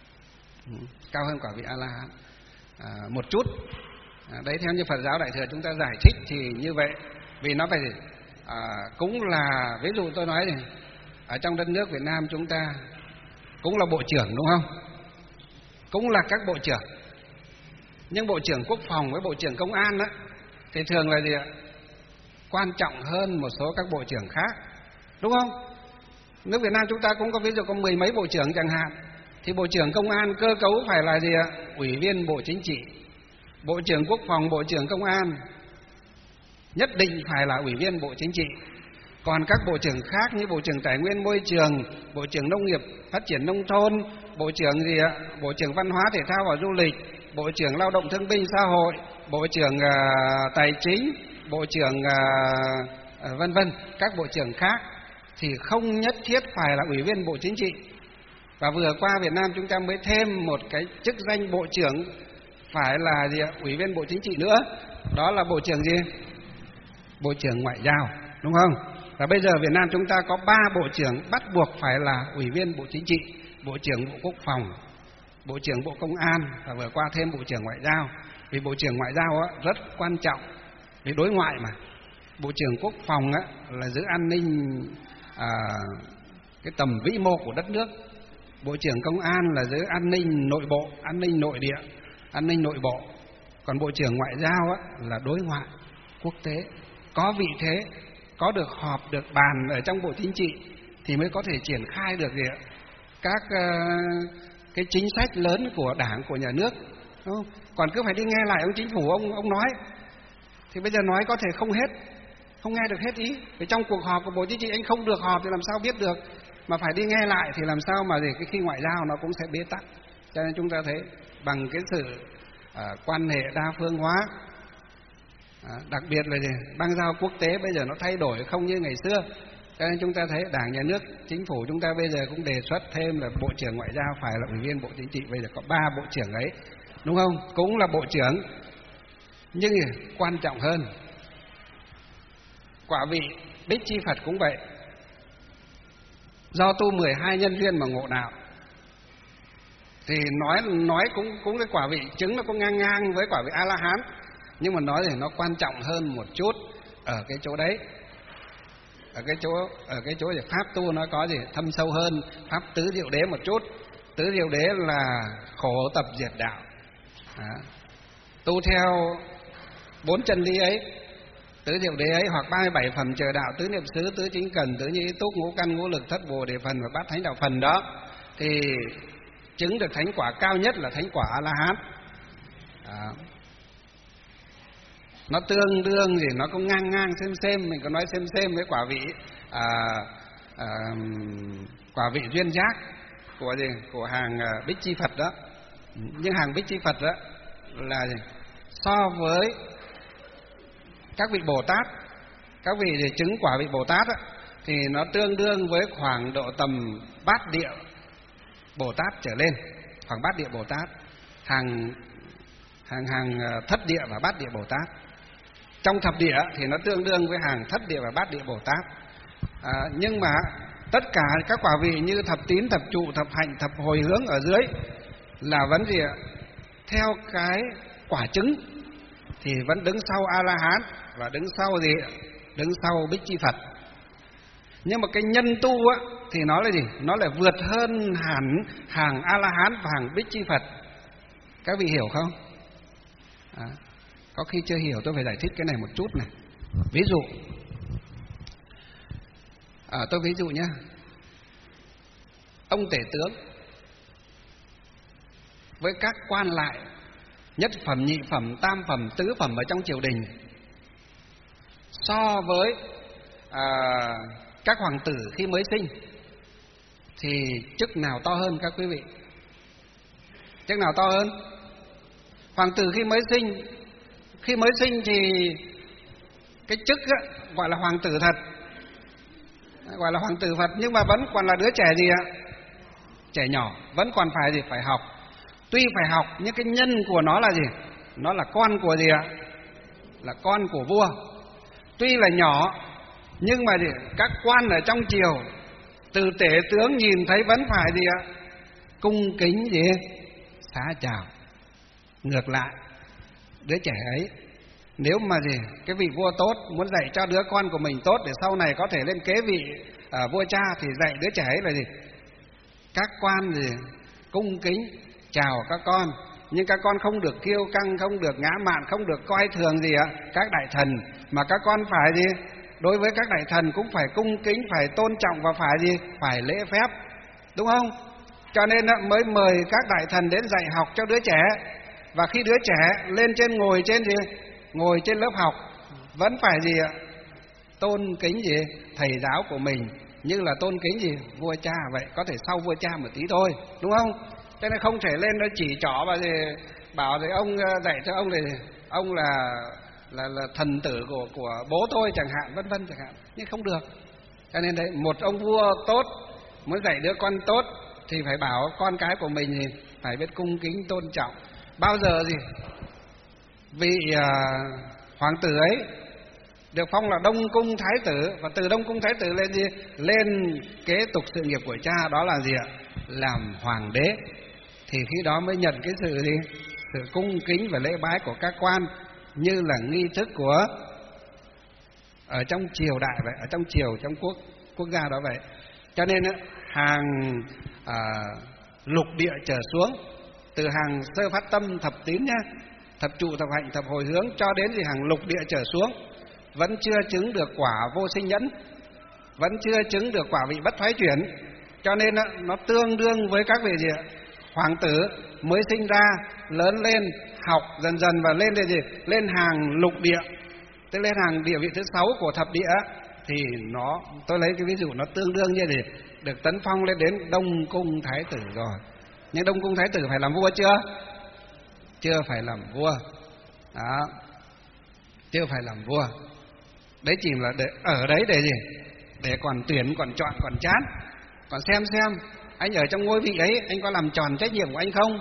S2: Cao hơn quả vị A-la-hán một chút. Đấy, theo như Phật giáo Đại thừa chúng ta giải thích thì như vậy. Vì nó phải cũng là, ví dụ tôi nói này, ở trong đất nước Việt Nam chúng ta cũng là bộ trưởng đúng không? Cũng là các bộ trưởng. Nhưng bộ trưởng quốc phòng với bộ trưởng công an đó, thì thường là gì ạ? Quan trọng hơn một số các bộ trưởng khác, đúng không? Nước Việt Nam chúng ta cũng có ví dụ có 10 mấy bộ trưởng chẳng hạn, thì bộ trưởng công an cơ cấu phải là gì ạ? Ủy viên Bộ Chính trị. Bộ trưởng quốc phòng, bộ trưởng công an nhất định phải là ủy viên Bộ Chính trị. Còn các bộ trưởng khác như bộ trưởng Tài nguyên Môi trường, bộ trưởng Nông nghiệp Phát triển Nông thôn, bộ trưởng gì ạ? Bộ trưởng Văn hóa Thể thao và Du lịch, bộ trưởng Lao động Thương binh Xã hội, bộ trưởng Tài chính, bộ trưởng vân vân, các bộ trưởng khác thì không nhất thiết phải là ủy viên Bộ Chính trị. Và vừa qua Việt Nam chúng ta mới thêm một cái chức danh bộ trưởng phải là gì ạ? Ủy viên Bộ Chính trị nữa. Đó là bộ trưởng gì? Bộ trưởng Ngoại giao, đúng không? Và bây giờ Việt Nam chúng ta có 3 bộ trưởng bắt buộc phải là ủy viên Bộ Chính trị: Bộ trưởng Bộ Quốc phòng, Bộ trưởng Bộ Công an, và vừa qua thêm Bộ trưởng Ngoại giao. Vì Bộ trưởng Ngoại giao á, rất quan trọng vì đối ngoại mà. Bộ trưởng Quốc phòng á, là giữ an ninh cái tầm vĩ mô của đất nước. Bộ trưởng Công an là giữ an ninh nội bộ, an ninh nội địa, an ninh nội bộ. Còn Bộ trưởng Ngoại giao á, là đối ngoại quốc tế. Có vị thế, có được họp, được bàn ở trong Bộ Chính trị thì mới có thể triển khai được gì ạ? Các cái chính sách lớn của Đảng, của nhà nước, đúng không? Còn cứ phải đi nghe lại ông chính phủ ông nói thì bây giờ nói có thể không nghe được hết ý. Vì trong cuộc họp của Bộ Chính trị anh không được họp thì làm sao biết được, mà phải đi nghe lại thì làm sao mà cái khi ngoại giao nó cũng sẽ bế tắc. Cho nên chúng ta thấy bằng cái sự quan hệ đa phương hóa, đặc biệt là gì? Bang giao quốc tế bây giờ nó thay đổi không như ngày xưa. Cho nên chúng ta thấy Đảng, nhà nước, chính phủ chúng ta bây giờ cũng đề xuất thêm là Bộ trưởng Ngoại giao phải là ủy viên Bộ Chính trị. Bây giờ có 3 bộ trưởng ấy, đúng không? Cũng là bộ trưởng, nhưng quan trọng hơn, quả vị Bích Chi Phật cũng vậy. Do tu 12 nhân duyên mà ngộ đạo thì nói cũng cái quả vị chứng nó cũng ngang với quả vị A-la-hán, nhưng mà nói thì nó quan trọng hơn một chút ở cái chỗ đấy. Ở cái chỗ thì pháp tu nó có gì thâm sâu hơn pháp tứ diệu đế một chút. Tứ diệu đế là khổ tập diệt đạo. Tu theo 4 chân lý ấy, tứ diệu đế ấy, hoặc 37 phẩm trời đạo, tứ niệm xứ, tứ chính cần, tứ như ý túc, ngũ căn ngũ lực, thất bồ đề phần và bát thánh đạo phần đó, thì chứng được thánh quả cao nhất là thánh quả A-la-hán. Nó tương đương gì, nó cũng ngang xem, mình có nói xem với quả vị quả vị duyên giác của gì, của hàng Bích Chi Phật đó. Nhưng hàng Bích Chi Phật đó là gì? So với Các vị Bồ Tát, các vị để chứng quả vị Bồ Tát á, thì nó tương đương với khoảng độ tầm bát địa Bồ Tát trở lên, khoảng bát địa Bồ Tát, hàng thất địa và bát địa Bồ Tát. Trong thập địa thì nó tương đương với hàng thất địa và bát địa Bồ Tát. Nhưng mà tất cả các quả vị như thập tín, thập trụ, thập hạnh, thập hồi hướng ở dưới là vẫn gì ạ? Theo cái quả chứng thì vẫn đứng sau A La Hán và đứng sau gì? Đứng sau Bích Chi Phật. Nhưng mà cái nhân tu á thì nó là gì? Nó lại vượt hơn hẳn hàng A La Hán và hàng Bích Chi Phật. Các vị hiểu không? Có khi chưa hiểu, tôi phải giải thích cái này một chút này. Ví dụ, tôi ví dụ nhé. Ông tể tướng với các quan lại nhất phẩm, nhị phẩm, tam phẩm, tứ phẩm ở trong triều đình, so với các hoàng tử khi mới sinh thì chức nào to hơn các quý vị? Chức nào to hơn? Hoàng tử khi mới sinh thì cái chức á, gọi là hoàng tử thật, gọi là hoàng tử Phật, nhưng mà vẫn còn là đứa trẻ gì ạ? Trẻ nhỏ, vẫn còn phải gì? Phải học. Tuy phải học nhưng cái nhân của nó là gì? Nó là con của gì ạ? Là con của vua. Tuy là nhỏ nhưng mà gì? Các quan ở trong triều, từ tể tướng nhìn thấy vẫn phải gì ạ? Cung kính gì? Xá chào. Ngược lại, đứa trẻ ấy nếu mà gì cái vị vua tốt muốn dạy cho đứa con của mình tốt để sau này có thể lên kế vị vua cha thì dạy đứa trẻ ấy là gì? Các quan gì cung kính chào các con, nhưng các con không được kiêu căng, không được ngã mạn, không được coi thường gì ạ? Các đại thần, mà các con phải gì? Đối với các đại thần cũng phải cung kính, phải tôn trọng và phải gì? Phải lễ phép, đúng không? Cho nên mới mời các đại thần đến dạy học cho đứa trẻ. Và khi đứa trẻ lên trên ngồi trên gì? Ngồi trên lớp học vẫn phải gì ạ? Tôn kính gì? Thầy giáo của mình, như là tôn kính gì? Vua cha vậy, có thể sau vua cha một tí thôi, đúng không? Cho nên không thể lên nó chỉ trỏ và gì bảo thì ông dạy cho ông này ông là thần tử của bố tôi chẳng hạn, vân vân chẳng hạn, nhưng không được. Cho nên đấy, một ông vua tốt muốn dạy đứa con tốt thì phải bảo con cái của mình thì phải biết cung kính tôn trọng. Bao giờ gì vị hoàng tử ấy được phong là Đông Cung Thái tử, và từ Đông Cung Thái tử lên gì? Lên kế tục sự nghiệp của cha, đó là gì ạ? Làm hoàng đế. Thì khi đó mới nhận cái sự gì? Sự cung kính và lễ bái của các quan, như là nghi thức của ở trong triều đại vậy, ở trong triều, trong quốc gia đó vậy. Cho nên hàng lục địa trở xuống, từ hàng sơ phát tâm thập tín nhá, thập trụ, thập hạnh, thập hồi hướng cho đến gì hàng lục địa trở xuống vẫn chưa chứng được quả vô sinh nhẫn, vẫn chưa chứng được quả vị bất thoái chuyển. Cho nên nó tương đương với các vị gì ạ? Hoàng tử mới sinh ra, lớn lên, học dần dần và lên đây gì? Lên hàng lục địa, tức lên hàng địa vị thứ 6 của thập địa. Thì nó, tôi lấy cái ví dụ nó tương đương như gì? Được tấn phong lên đến Đông Cung Thái tử rồi. Nhưng Đông Cung Thái tử phải làm vua chưa? Chưa phải làm vua. Đó, chưa phải làm vua. Đấy chỉ là để, ở đấy để gì? Để còn tuyển, còn chọn, còn chán, còn xem anh ở trong ngôi vị ấy anh có làm tròn trách nhiệm của anh không?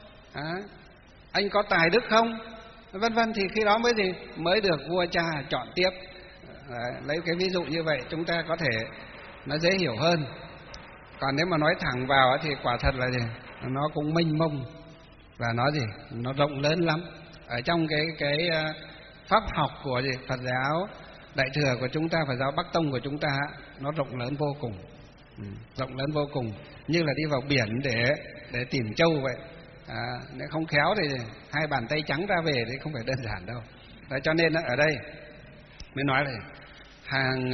S2: Anh có tài đức không? Vân vân, thì khi đó mới gì? Mới được vua cha chọn tiếp. Đấy, lấy cái ví dụ như vậy chúng ta có thể nó dễ hiểu hơn. Còn nếu mà nói thẳng vào thì quả thật là gì? Nó cũng mênh mông và nó gì? Nó rộng lớn lắm. Ở trong cái pháp học của gì? Phật giáo Đại thừa của chúng ta, Phật giáo Bắc Tông của chúng ta, nó rộng lớn vô cùng, rộng lớn vô cùng, như là đi vào biển để tìm châu vậy. Nếu không khéo thì hai bàn tay trắng ra về thì không phải đơn giản đâu. Đấy, cho nên ở đây mới nói là hàng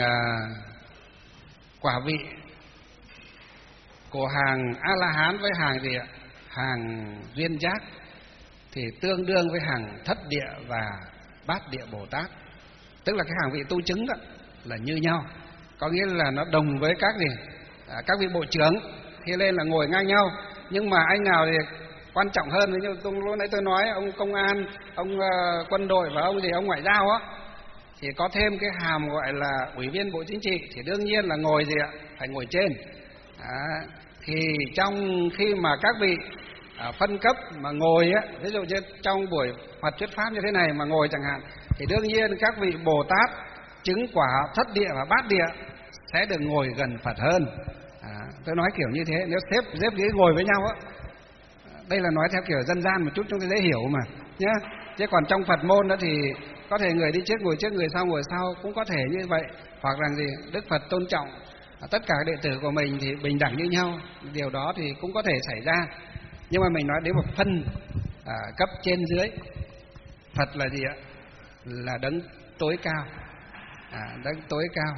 S2: quả vị của hàng A La Hán với hàng gì ạ? Hàng duyên giác thì tương đương với hàng thất địa và bát địa Bồ Tát. Tức là cái hàng vị tu chứng đó là như nhau, có nghĩa là nó đồng với các gì? Các vị bộ trưởng khi lên là ngồi ngang nhau. Nhưng mà anh nào thì quan trọng hơn, ví dụ lúc nãy tôi nói ông công an, ông quân đội và ông gì, ông ngoại giao á, thì có thêm cái hàm gọi là Ủy viên Bộ Chính trị, thì đương nhiên là ngồi gì ạ? Phải ngồi trên. Thì trong khi mà các vị phân cấp mà ngồi á, ví dụ như trong buổi Phật thuyết pháp như thế này mà ngồi chẳng hạn, thì đương nhiên các vị Bồ Tát chứng quả thất địa và bát địa sẽ được ngồi gần Phật hơn. Tôi nói kiểu như thế, nếu xếp ghế ngồi với nhau á, đây là nói theo kiểu dân gian một chút chúng ta dễ hiểu mà nhé. Chứ còn trong Phật môn đó thì có thể người đi trước ngồi trước, người sau ngồi sau, cũng có thể như vậy. Hoặc là gì, Đức Phật tôn trọng tất cả đệ tử của mình thì bình đẳng như nhau, điều đó thì cũng có thể xảy ra. Nhưng mà mình nói đến một phân cấp trên dưới. Phật là gì ạ? Là đấng tối cao, đấng tối cao.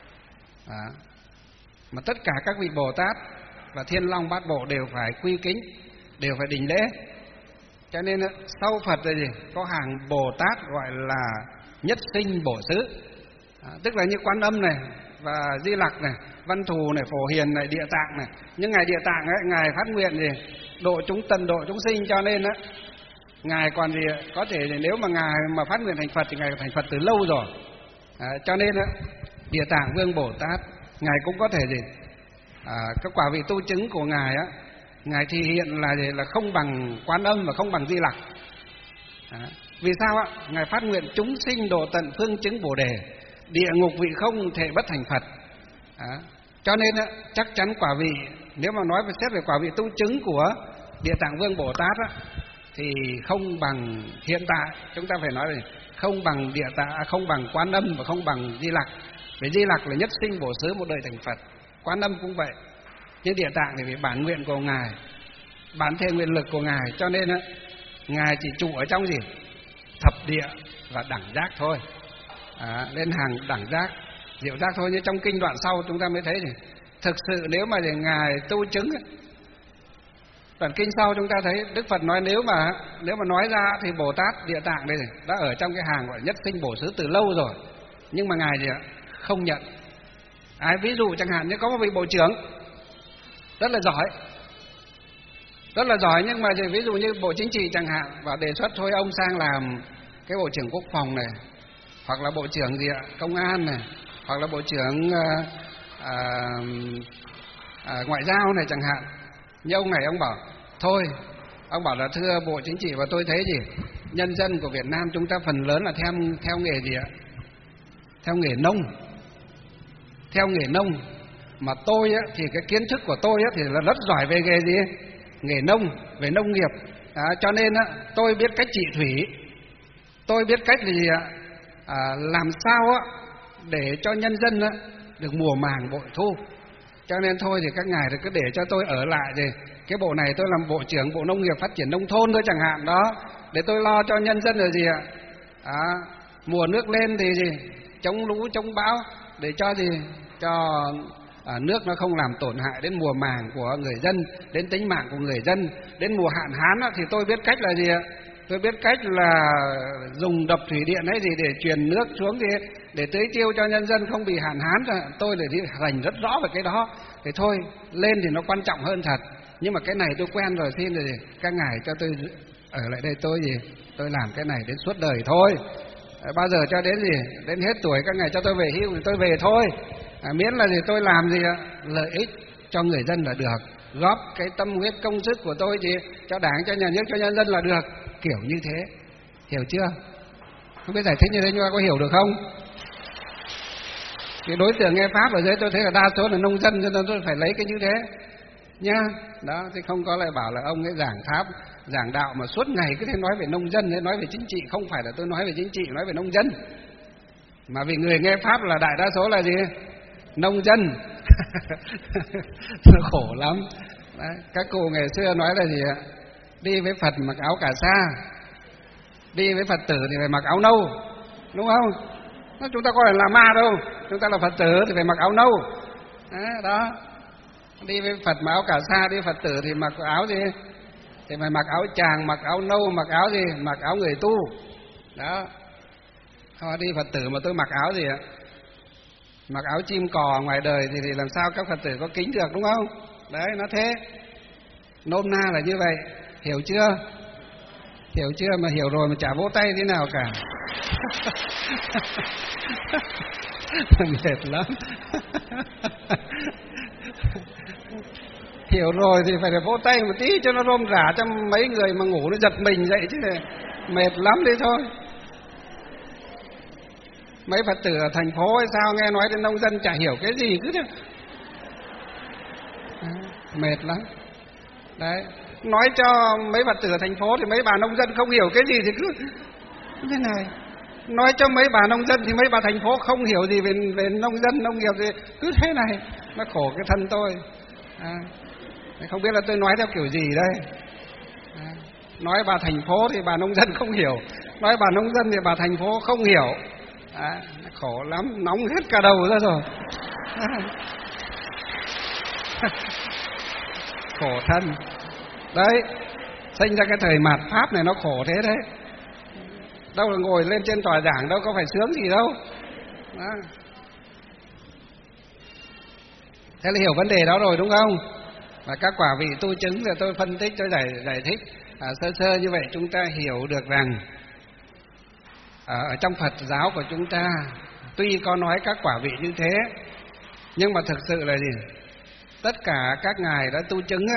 S2: Mà tất cả các vị Bồ Tát và Thiên Long Bát Bộ đều phải quy kính, đều phải đảnh lễ. Cho nên sau Phật là gì? Có hàng Bồ Tát gọi là nhất sinh bổ xứ, tức là như Quan Âm này và Di Lặc này, Văn Thù này, Phổ Hiền này, Địa Tạng này. Nhưng ngài Địa Tạng ấy, ngài phát nguyện gì? Độ chúng tần, độ chúng sinh, cho nên á ngài còn gì có thể nếu mà ngài mà phát nguyện thành Phật thì ngài thành Phật từ lâu rồi. Cho nên á Địa Tạng Vương Bồ Tát ngài cũng có thể gì? Các quả vị tu chứng của ngài á, ngài thể hiện là gì? Là không bằng Quan Âm và không bằng Di Lặc. Vì sao ạ? Ngài phát nguyện chúng sinh độ tận phương chứng Bồ đề, địa ngục vị không thể bất thành Phật. Cho nên á, chắc chắn quả vị, nếu mà nói về xét về quả vị tu chứng của Địa Tạng Vương Bồ Tát á, thì không bằng hiện tại, chúng ta phải nói là không bằng Địa Tạng, không bằng Quan Âm và không bằng Di Lặc. Vì Di Lặc là nhất sinh bổ xứ một đời thành Phật, Quan Âm cũng vậy. Nhưng Địa Tạng thì vì bản nguyện của ngài, bản thể nguyện lực của ngài, cho nên á ngài chỉ trụ ở trong gì? Thập địa và đẳng giác thôi. Lên hàng đẳng giác, diệu giác thôi. Nhưng trong kinh đoạn sau chúng ta mới thấy thì thực sự nếu mà để ngài tu chứng ấy, đoạn kinh sau chúng ta thấy Đức Phật nói nếu mà nói ra thì Bồ Tát Địa Tạng đây này đã ở trong cái hàng gọi nhất sinh bổ xứ từ lâu rồi, nhưng mà ngài gì ạ? Không nhận. Ví dụ chẳng hạn như có một vị bộ trưởng rất là giỏi, nhưng mà ví dụ như Bộ Chính trị chẳng hạn và đề xuất thôi ông sang làm cái Bộ trưởng Quốc phòng này, hoặc là Bộ trưởng gì ạ? Công an này, hoặc là Bộ trưởng Ngoại giao này chẳng hạn. Nhưng ông này ông bảo thôi, ông bảo là thưa Bộ Chính trị, và tôi thấy gì nhân dân của Việt Nam chúng ta phần lớn là theo nghề gì ạ? Theo nghề nông. Mà tôi á, thì cái kiến thức của tôi á, thì là rất giỏi về nghề gì? Nghề nông, về nông nghiệp. Cho nên á, tôi biết cách trị thủy, tôi biết cách gì ạ? Làm sao á, để cho nhân dân á, được mùa màng bội thu. Cho nên thôi thì các ngài thì cứ để cho tôi ở lại thì cái bộ này tôi làm Bộ trưởng Bộ Nông nghiệp Phát triển Nông thôn thôi chẳng hạn đó, để tôi lo cho nhân dân rồi gì ạ? Mùa nước lên thì gì? Chống lũ, chống bão, để cho gì? Cho nước nó không làm tổn hại đến mùa màng của người dân, đến tính mạng của người dân. Đến mùa hạn hán thì tôi biết cách là gì ạ? Tôi biết cách là dùng đập thủy điện ấy gì để truyền nước xuống thì để tưới tiêu cho nhân dân không bị hạn hán. Tôi để rành rất rõ về cái đó. Thì thôi, lên thì nó quan trọng hơn thật. Nhưng mà cái này tôi quen rồi, xin rồi các ngài cho tôi ở lại đây, tôi làm cái này đến suốt đời thôi. Bao giờ cho đến gì? Đến hết tuổi các ngài cho tôi về hưu thì tôi về thôi. Miễn là gì tôi làm gì ạ? Lợi ích cho người dân là được. Góp cái tâm huyết công sức của tôi gì cho Đảng, cho nhà nước, cho nhân dân là được. Kiểu như thế. Hiểu chưa? Không biết giải thích như thế nhưng mà có hiểu được không? Cái đối tượng nghe Pháp ở dưới tôi thấy là đa số là nông dân, cho nên tôi phải lấy cái như thế nhá. Đó, thì không có lại bảo là ông ấy giảng Pháp, giảng đạo mà suốt ngày cứ thế nói về nông dân, nói về chính trị. Không phải là tôi nói về chính trị, nói về nông dân. Mà vì người nghe Pháp là đại đa số là gì? Nông dân. Nó khổ lắm. Đấy, các cụ ngày xưa nói là gì ạ? Đi với Phật mặc áo cà sa, đi với Phật tử thì phải mặc áo nâu, đúng không? Chúng ta có phải là ma đâu, chúng ta là Phật tử thì phải mặc áo nâu. Đó, đi với Phật mặc áo cà sa, đi Phật tử thì mặc áo gì? Thì phải mặc áo tràng, mặc áo nâu, mặc áo gì? Mặc áo người tu. Đó, thôi đi Phật tử mà tôi mặc áo gì ạ? Mặc áo chim cò ngoài đời thì làm sao các Phật tử có kính được, đúng không? Đấy, nó thế. Nôm na là như vậy. Hiểu chưa? Hiểu chưa? Mà hiểu rồi mà chả vỗ tay thế nào cả. Mệt lắm. Hiểu rồi thì phải vỗ tay một tí cho nó rôm rả, cho mấy người mà ngủ nó giật mình dậy chứ. Mệt lắm đấy thôi. Mấy Phật tử ở thành phố hay sao nghe nói đến nông dân chả hiểu cái gì cứ thế. Mệt lắm. Đấy, nói cho mấy Phật tử ở thành phố thì mấy bà nông dân không hiểu cái gì thì cứ thế này. Nói cho mấy bà nông dân thì mấy bà thành phố không hiểu gì về nông dân, nông nghiệp thì cứ thế này. Nó khổ cái thân tôi. Không biết là tôi nói theo kiểu gì đây. Nói bà thành phố thì bà nông dân không hiểu, nói bà nông dân thì bà thành phố không hiểu. Khổ lắm, nóng hết cả đầu ra rồi. Khổ thân. Đấy, sinh ra cái thời mạt Pháp này nó khổ thế đấy. Đâu là ngồi lên trên tòa giảng đâu có phải sướng gì đâu. Thế là hiểu vấn đề đó rồi đúng không? Và các quả vị tu chứng thì tôi phân tích cho giải thích sơ sơ như vậy chúng ta hiểu được rằng ở trong Phật giáo của chúng ta tuy có nói các quả vị như thế, nhưng mà thực sự là gì? Tất cả các ngài đã tu chứng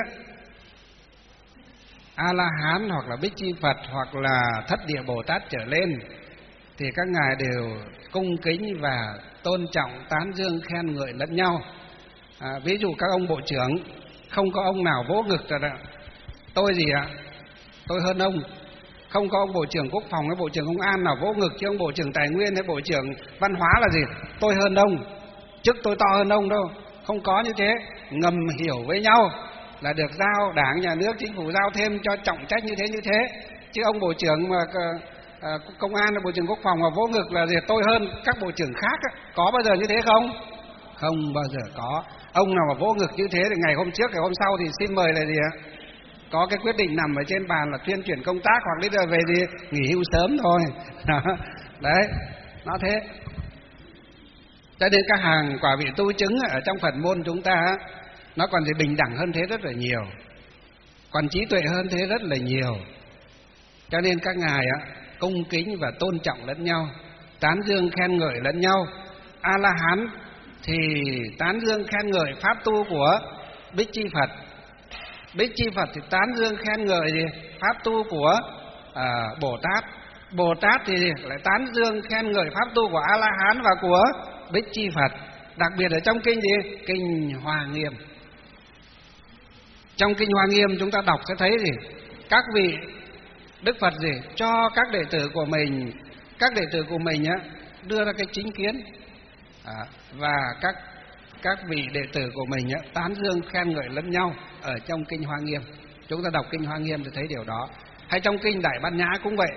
S2: A-la-hán hoặc là Bích Chi Phật hoặc là Thất Địa Bồ Tát trở lên thì các ngài đều cung kính và tôn trọng, tán dương, khen ngợi lẫn nhau. Ví dụ các ông bộ trưởng, không có ông nào vỗ ngực rồi ạ, tôi gì ạ? Tôi hơn ông. Không có ông bộ trưởng quốc phòng hay bộ trưởng công an nào vỗ ngực chứ ông bộ trưởng tài nguyên hay bộ trưởng văn hóa là gì? Tôi hơn ông, chức tôi to hơn ông đâu. Không có như thế, ngầm hiểu với nhau là được giao, Đảng, Nhà nước, Chính phủ giao thêm cho trọng trách như thế. Chứ ông bộ trưởng mà công an hay bộ trưởng quốc phòng mà vỗ ngực là gì? Tôi hơn các bộ trưởng khác, có bao giờ như thế không? Không bao giờ có. Ông nào mà vỗ ngực như thế thì ngày hôm trước, ngày hôm sau thì xin mời là gì ạ? Có cái quyết định nằm ở trên bàn là tuyên chuyển công tác hoặc bây giờ về gì nghỉ hưu sớm thôi. Đấy, nó thế. Cho nên các hàng quả vị tu chứng ở trong Phật môn chúng ta nó còn gì bình đẳng hơn thế rất là nhiều, còn trí tuệ hơn thế rất là nhiều. Cho nên các ngài cung kính và tôn trọng lẫn nhau, tán dương khen ngợi lẫn nhau. A-la-hán thì tán dương khen ngợi pháp tu của Bích Chi Phật. Bích Chi Phật thì tán dương khen ngợi gì? Pháp tu của Bồ Tát. Bồ Tát thì lại tán dương khen ngợi pháp tu của A-la-hán và của Bích Chi Phật. Đặc biệt ở trong kinh gì? Kinh Hoa Nghiêm. Trong kinh Hoa Nghiêm chúng ta đọc sẽ thấy gì? Các vị Đức Phật gì? Cho các đệ tử của mình đưa ra cái chính kiến, và các vị đệ tử của mình tán dương khen ngợi lẫn nhau ở trong kinh Hoa Nghiêm. Chúng ta đọc kinh Hoa Nghiêm thì thấy điều đó. Hay trong kinh Đại Bát Nhã cũng vậy.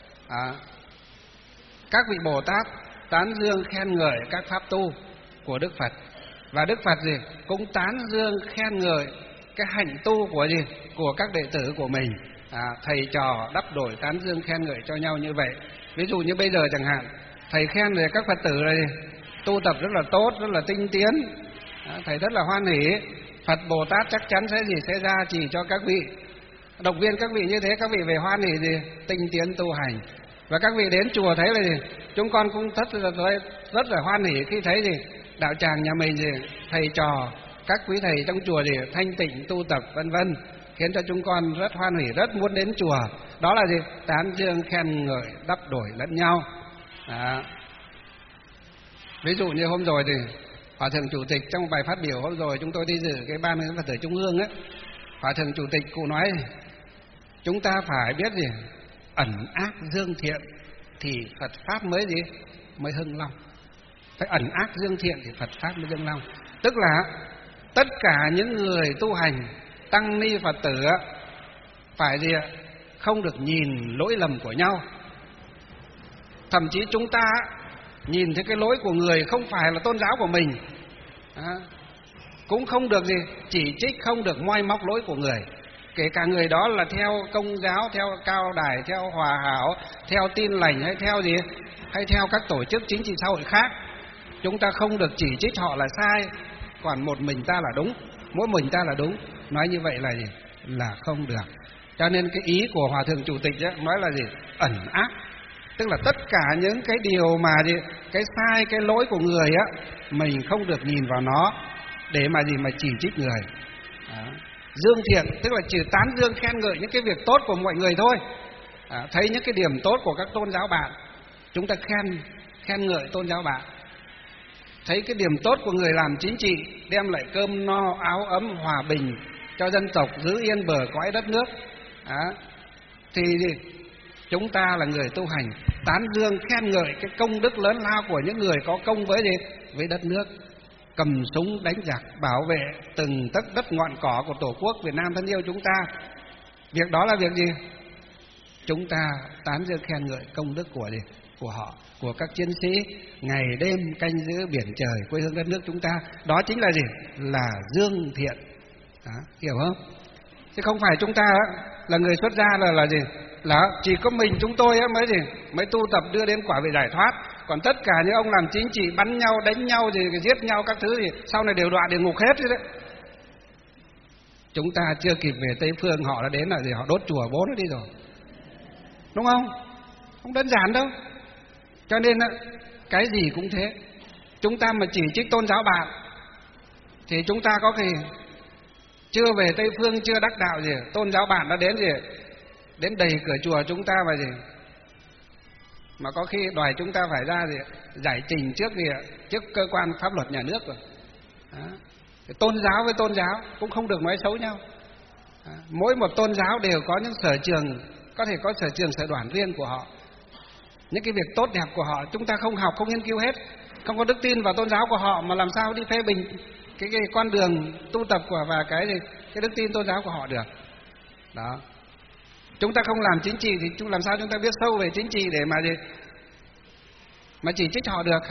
S2: Các vị Bồ Tát tán dương khen ngợi các pháp tu của Đức Phật, và Đức Phật gì cũng tán dương khen ngợi cái hạnh tu của gì? Của các đệ tử của mình. Thầy trò đắp đổi tán dương khen ngợi cho nhau như vậy. Ví dụ như bây giờ chẳng hạn, thầy khen về các Phật tử này tu tập rất là tốt, rất là tinh tiến, thầy rất là hoan hỉ. Phật Bồ Tát chắc chắn sẽ gia trì cho các vị, động viên các vị như thế, các vị về hoan hỉ gì? Tinh tiến tu hành. Và các vị đến chùa thấy là gì? Chúng con cũng rất là hoan hỉ khi thấy gì? Đạo tràng nhà mình gì? Thầy trò, các quý thầy trong chùa gì? Thanh tịnh tu tập vân vân, khiến cho chúng con rất hoan hỉ, rất muốn đến chùa. Đó là gì? Tán dương khen ngợi, đắp đổi lẫn nhau. Ví dụ như hôm rồi thì Hòa thượng Chủ tịch trong bài phát biểu hôm rồi chúng tôi đi dự cái ban Phật tử Trung ương Hòa thượng Chủ tịch cụ nói chúng ta phải biết gì? Ẩn ác dương thiện thì Phật pháp mới hưng long. Phải ẩn ác dương thiện thì Phật pháp mới hưng long. Tức là tất cả những người tu hành, tăng ni Phật tử phải gì? Không được nhìn lỗi lầm của nhau. Thậm chí chúng ta nhìn thấy cái lỗi của người không phải là tôn giáo của mình, cũng không được gì chỉ trích, không được moi móc lỗi của người, kể cả người đó là theo Công giáo, theo Cao Đài, theo Hòa Hảo, theo Tin Lành hay theo gì, hay theo các tổ chức chính trị xã hội khác. Chúng ta không được chỉ trích họ là sai, còn một mình ta là đúng, mỗi mình ta là đúng. Nói như vậy là gì? Là không được. Cho nên cái ý của Hòa thượng Chủ tịch nói là gì? Ẩn ác. Tức là tất cả những cái điều mà cái sai, cái lỗi của người á, mình không được nhìn vào nó để mà chỉ trích người. Đó. Dương thiện tức là chỉ tán dương khen ngợi những cái việc tốt của mọi người thôi. Thấy những cái điểm tốt của các tôn giáo bạn, chúng ta khen ngợi tôn giáo bạn. Thấy cái điểm tốt của người làm chính trị, đem lại cơm no áo ấm hòa bình cho dân tộc, giữ yên bờ cõi đất nước. Thì chúng ta là người tu hành tán dương khen ngợi cái công đức lớn lao của những người có công với đất nước, cầm súng đánh giặc, bảo vệ từng tấc đất ngọn cỏ của Tổ quốc Việt Nam thân yêu chúng ta. Việc đó là việc gì? Chúng ta tán dương khen ngợi công đức của họ, của các chiến sĩ ngày đêm canh giữ biển trời quê hương đất nước chúng ta. Đó chính là gì? Là dương thiện. Đó, hiểu không? Chứ không phải chúng ta là người xuất gia là gì? Là chỉ có mình chúng tôi mới tu tập đưa đến quả vị giải thoát. Còn tất cả những ông làm chính trị bắn nhau, đánh nhau giết nhau các thứ sau này đều đọa địa ngục hết đấy. Chúng ta chưa kịp về Tây Phương, họ đã đến là họ đốt chùa bố nó đi rồi, đúng không? Không đơn giản đâu. Cho nên cái gì cũng thế. Chúng ta mà chỉ trích tôn giáo bạn thì chúng ta có khi chưa về Tây Phương, chưa đắc đạo gì, tôn giáo bạn đã đến đến đầy cửa chùa chúng ta mà có khi đòi chúng ta phải ra giải trình trước cơ quan pháp luật nhà nước rồi. Đó. Tôn giáo với tôn giáo cũng không được nói xấu nhau. Đó. Mỗi một tôn giáo đều có những sở trường, có thể có sở trường sở đoản riêng của họ, những cái việc tốt đẹp của họ. Chúng ta không học, không nghiên cứu hết, không có đức tin vào tôn giáo của họ mà làm sao đi phê bình cái con đường tu tập và cái đức tin tôn giáo của họ được. Đó. Chúng ta không làm chính trị thì làm sao chúng ta biết sâu về chính trị để mà chỉ trích họ được,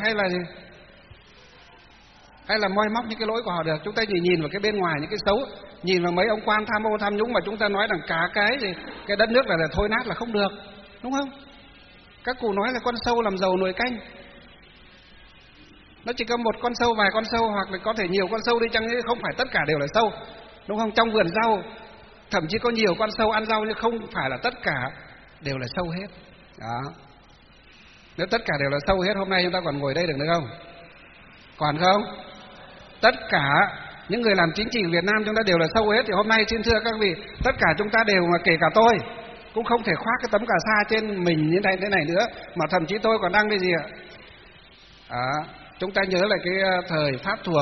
S2: hay là moi móc những cái lỗi của họ được. Chúng ta chỉ nhìn vào cái bên ngoài những cái xấu, nhìn vào mấy ông quan tham ô tham nhũng mà chúng ta nói rằng cả cái đất nước là thôi nát là không được, đúng không? Các cụ nói là con sâu làm dầu nồi canh. Nó chỉ có một con sâu, vài con sâu, hoặc là có thể nhiều con sâu đi chăng nữa, không phải tất cả đều là sâu, đúng không? Trong vườn rau thậm chí có nhiều con sâu ăn rau nhưng không phải là tất cả đều là sâu hết. Đó. Nếu tất cả đều là sâu hết, hôm nay chúng ta còn ngồi đây được nữa không? Còn không? Tất cả những người làm chính trị của Việt Nam chúng ta đều là sâu hết, thì hôm nay xin thưa các vị, tất cả chúng ta đều, mà kể cả tôi cũng không thể khoác cái tấm cà sa trên mình như thế này nữa, mà thậm chí tôi còn đang cái gì ạ? Chúng ta nhớ lại cái thời Pháp thuộc,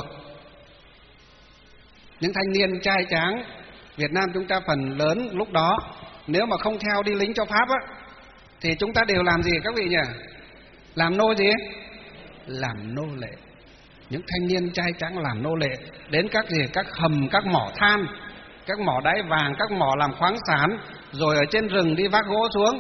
S2: những thanh niên trai tráng Việt Nam chúng ta phần lớn lúc đó nếu mà không theo đi lính cho Pháp thì chúng ta đều làm gì các vị nhỉ? Làm nô gì? Làm nô lệ. Những thanh niên trai tráng làm nô lệ đến các hầm, các mỏ than, các mỏ đáy vàng, các mỏ làm khoáng sản, rồi ở trên rừng đi vác gỗ xuống.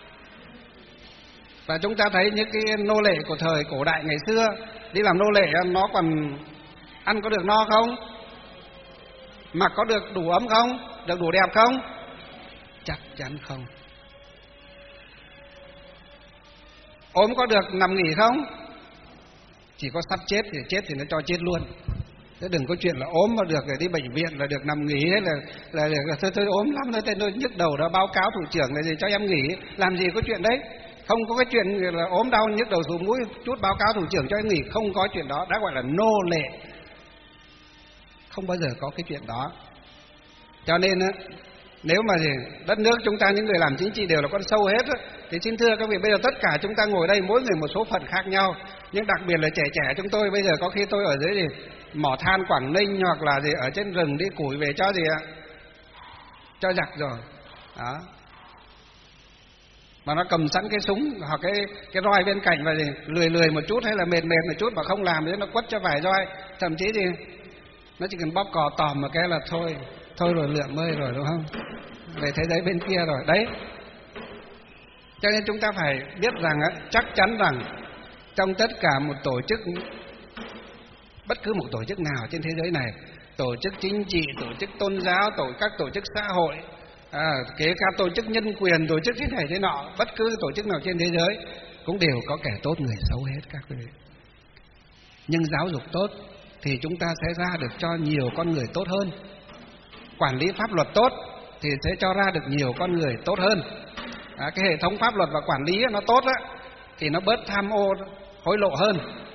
S2: Và chúng ta thấy những cái nô lệ của thời cổ đại ngày xưa đi làm nô lệ, nó còn ăn có được no không? Mặc có được đủ ấm không? Được đủ đẹp không? Chắc chắn không. Ốm có được nằm nghỉ không? Chỉ có sắp chết thì nó cho chết luôn. Thế đừng có chuyện là ốm mà được để đi bệnh viện là được nằm nghỉ, hay là thôi ốm lắm thôi, tôi nhức đầu đó báo cáo thủ trưởng là gì cho em nghỉ. Làm gì có chuyện đấy. Không có cái chuyện là ốm đau nhức đầu sụt mũi chút báo cáo thủ trưởng cho em nghỉ, không có chuyện đó, đã gọi là nô lệ. Không bao giờ có cái chuyện đó. Cho nên nếu mà đất nước chúng ta những người làm chính trị đều là con sâu hết thì xin thưa các vị, bây giờ tất cả chúng ta ngồi đây mỗi người một số phận khác nhau, nhưng đặc biệt là trẻ chúng tôi bây giờ, có khi tôi ở dưới mỏ than Quảng Ninh hoặc là ở trên rừng đi củi về cho cho giặc rồi. Đó. Mà nó cầm sẵn cái súng hoặc cái roi bên cạnh và lười một chút hay là mệt một chút mà không làm thì nó quất cho vài roi, thậm chí nó chỉ cần bóp cò tòm một cái là thôi rồi, lượm ơi rồi, đúng không? Về thế giới bên kia rồi đấy. Cho nên chúng ta phải biết rằng chắc chắn rằng trong tất cả một tổ chức, bất cứ một tổ chức nào trên thế giới này, tổ chức chính trị, tổ chức tôn giáo, các tổ chức xã hội, kể cả tổ chức nhân quyền, tổ chức thế này thế nọ, bất cứ tổ chức nào trên thế giới cũng đều có kẻ tốt người xấu hết các quý vị. Nhưng giáo dục tốt thì chúng ta sẽ ra được cho nhiều con người tốt hơn. Quản lý pháp luật tốt thì sẽ cho ra được nhiều con người tốt hơn. cái hệ thống pháp luật và quản lý nó tốt á, thì nó bớt tham ô hối lộ hơn.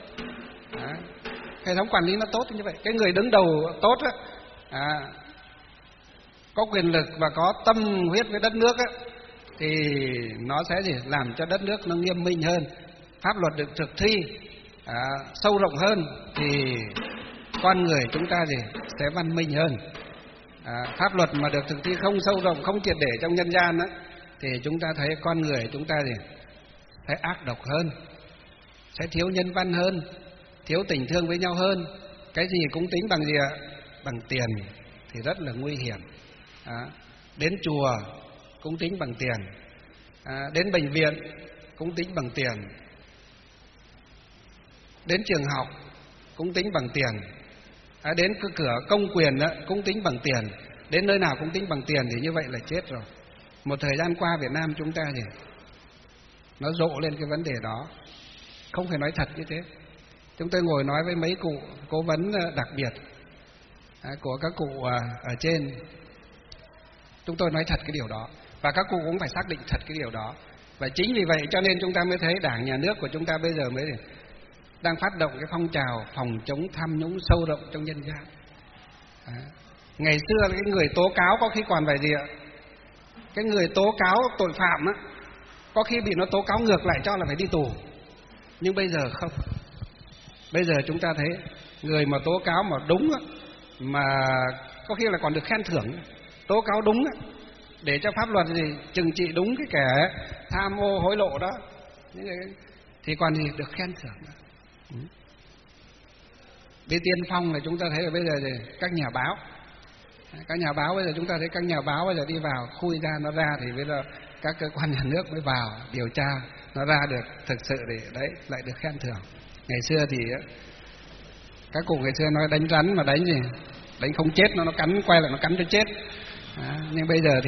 S2: Hệ thống quản lý nó tốt như vậy, cái người đứng đầu tốt á, có quyền lực và có tâm huyết với đất nước á, thì nó sẽ làm cho đất nước nó nghiêm minh hơn, pháp luật được thực thi sâu rộng hơn, thì con người chúng ta sẽ văn minh hơn. Pháp luật mà được thực thi không sâu rộng, không triệt để trong nhân gian á, thì chúng ta thấy con người chúng ta sẽ ác độc hơn, sẽ thiếu nhân văn hơn, thiếu tình thương với nhau hơn. Cái gì cũng tính bằng gì ạ? Bằng tiền thì rất là nguy hiểm. Đến chùa cũng tính bằng tiền, đến bệnh viện cũng tính bằng tiền, đến trường học cũng tính bằng tiền, đến cửa công quyền cũng tính bằng tiền, đến nơi nào cũng tính bằng tiền, thì như vậy là chết rồi. Một thời gian qua Việt Nam chúng ta thì nó rộ lên cái vấn đề đó, không phải nói thật như thế. Chúng tôi ngồi nói với mấy cụ cố vấn đặc biệt của các cụ ở trên, chúng tôi nói thật cái điều đó, và các cụ cũng phải xác định thật cái điều đó. Và chính vì vậy cho nên chúng ta mới thấy Đảng, Nhà nước của chúng ta bây giờ mới đang phát động cái phong trào phòng chống tham nhũng sâu rộng trong nhân gian. Ngày xưa cái người tố cáo có khi còn phải gì ạ? Cái người tố cáo tội phạm á, có khi bị nó tố cáo ngược lại cho là phải đi tù. Nhưng bây giờ không. Bây giờ chúng ta thấy người mà tố cáo mà đúng á, mà có khi là còn được khen thưởng. Tố cáo đúng á, để cho pháp luật trừng trị đúng cái kẻ tham ô hối lộ đó, thì còn gì được khen thưởng. Đi tiên phong là chúng ta thấy là bây giờ các nhà báo bây giờ chúng ta thấy các nhà báo bây giờ đi vào khui ra nó ra, thì bây giờ các cơ quan nhà nước mới vào điều tra, nó ra được thực sự để đấy lại được khen thưởng. Ngày xưa thì các cụ ngày xưa nói đánh rắn mà đánh gì, đánh không chết nó cắn quay lại nó cắn cho chết. Nhưng bây giờ thì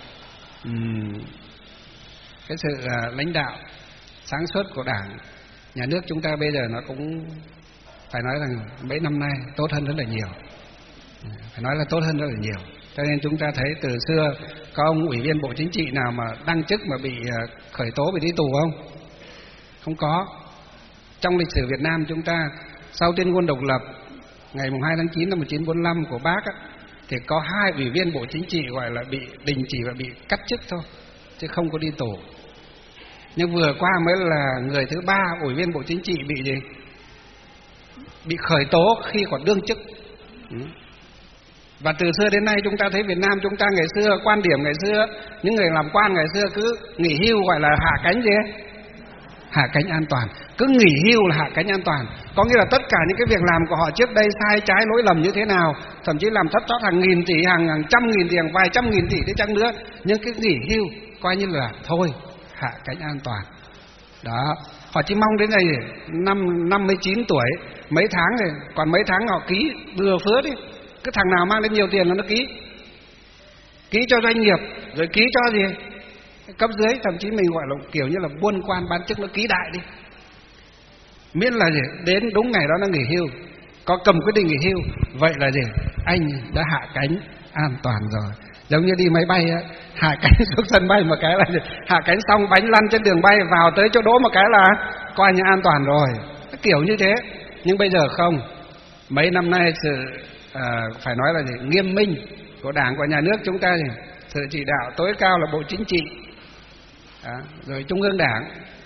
S2: cái sự lãnh đạo sáng suốt của Đảng, Nhà nước chúng ta bây giờ nó cũng phải nói rằng mấy năm nay tốt hơn rất là nhiều, phải nói là tốt hơn rất là nhiều. Cho nên chúng ta thấy từ xưa có ông ủy viên Bộ Chính trị nào mà đăng chức mà bị khởi tố, bị đi tù không? Không có. Trong lịch sử Việt Nam chúng ta sau tuyên ngôn độc lập ngày 2 tháng 9 năm 1945 của Bác á, thì có 2 ủy viên Bộ Chính trị gọi là bị đình chỉ và bị cắt chức thôi, chứ không có đi tù. Nhưng vừa qua mới là người thứ 3 ủy viên Bộ Chính trị bị gì? Bị khởi tố khi còn đương chức. Và từ xưa đến nay chúng ta thấy Việt Nam chúng ta ngày xưa, quan điểm ngày xưa, những người làm quan ngày xưa cứ nghỉ hưu gọi là hạ cánh gì ấy? Hạ cánh an toàn. Cứ nghỉ hưu là hạ cánh an toàn. Có nghĩa là tất cả những cái việc làm của họ trước đây sai trái lỗi lầm như thế nào, thậm chí làm thất thoát hàng nghìn tỷ, hàng trăm nghìn tỷ, hàng vài trăm nghìn tỷ đi chăng nữa, nhưng cái nghỉ hưu coi như là thôi, hạ cánh an toàn. Đó, họ chỉ mong đến ngày 59 tuổi, mấy tháng rồi, còn mấy tháng họ ký bừa phứa đi. Cứ thằng nào mang đến nhiều tiền là nó ký cho doanh nghiệp, rồi ký cho gì cấp dưới, thậm chí mình gọi là kiểu như là buôn quan bán chức, nó ký đại đi, miễn là gì đến đúng ngày đó nó nghỉ hưu, có cầm quyết định nghỉ hưu, vậy là gì anh đã hạ cánh an toàn rồi. Giống như đi máy bay á, hạ cánh xuống sân bay một cái là gì? Hạ cánh xong bánh lăn trên đường bay, vào tới chỗ đỗ một cái là coi như an toàn rồi, kiểu như thế. Nhưng bây giờ không. Mấy năm nay sự phải nói là gì? Nghiêm minh của Đảng, của Nhà nước chúng ta gì? Sự chỉ đạo tối cao là Bộ Chính trị, rồi Trung ương Đảng,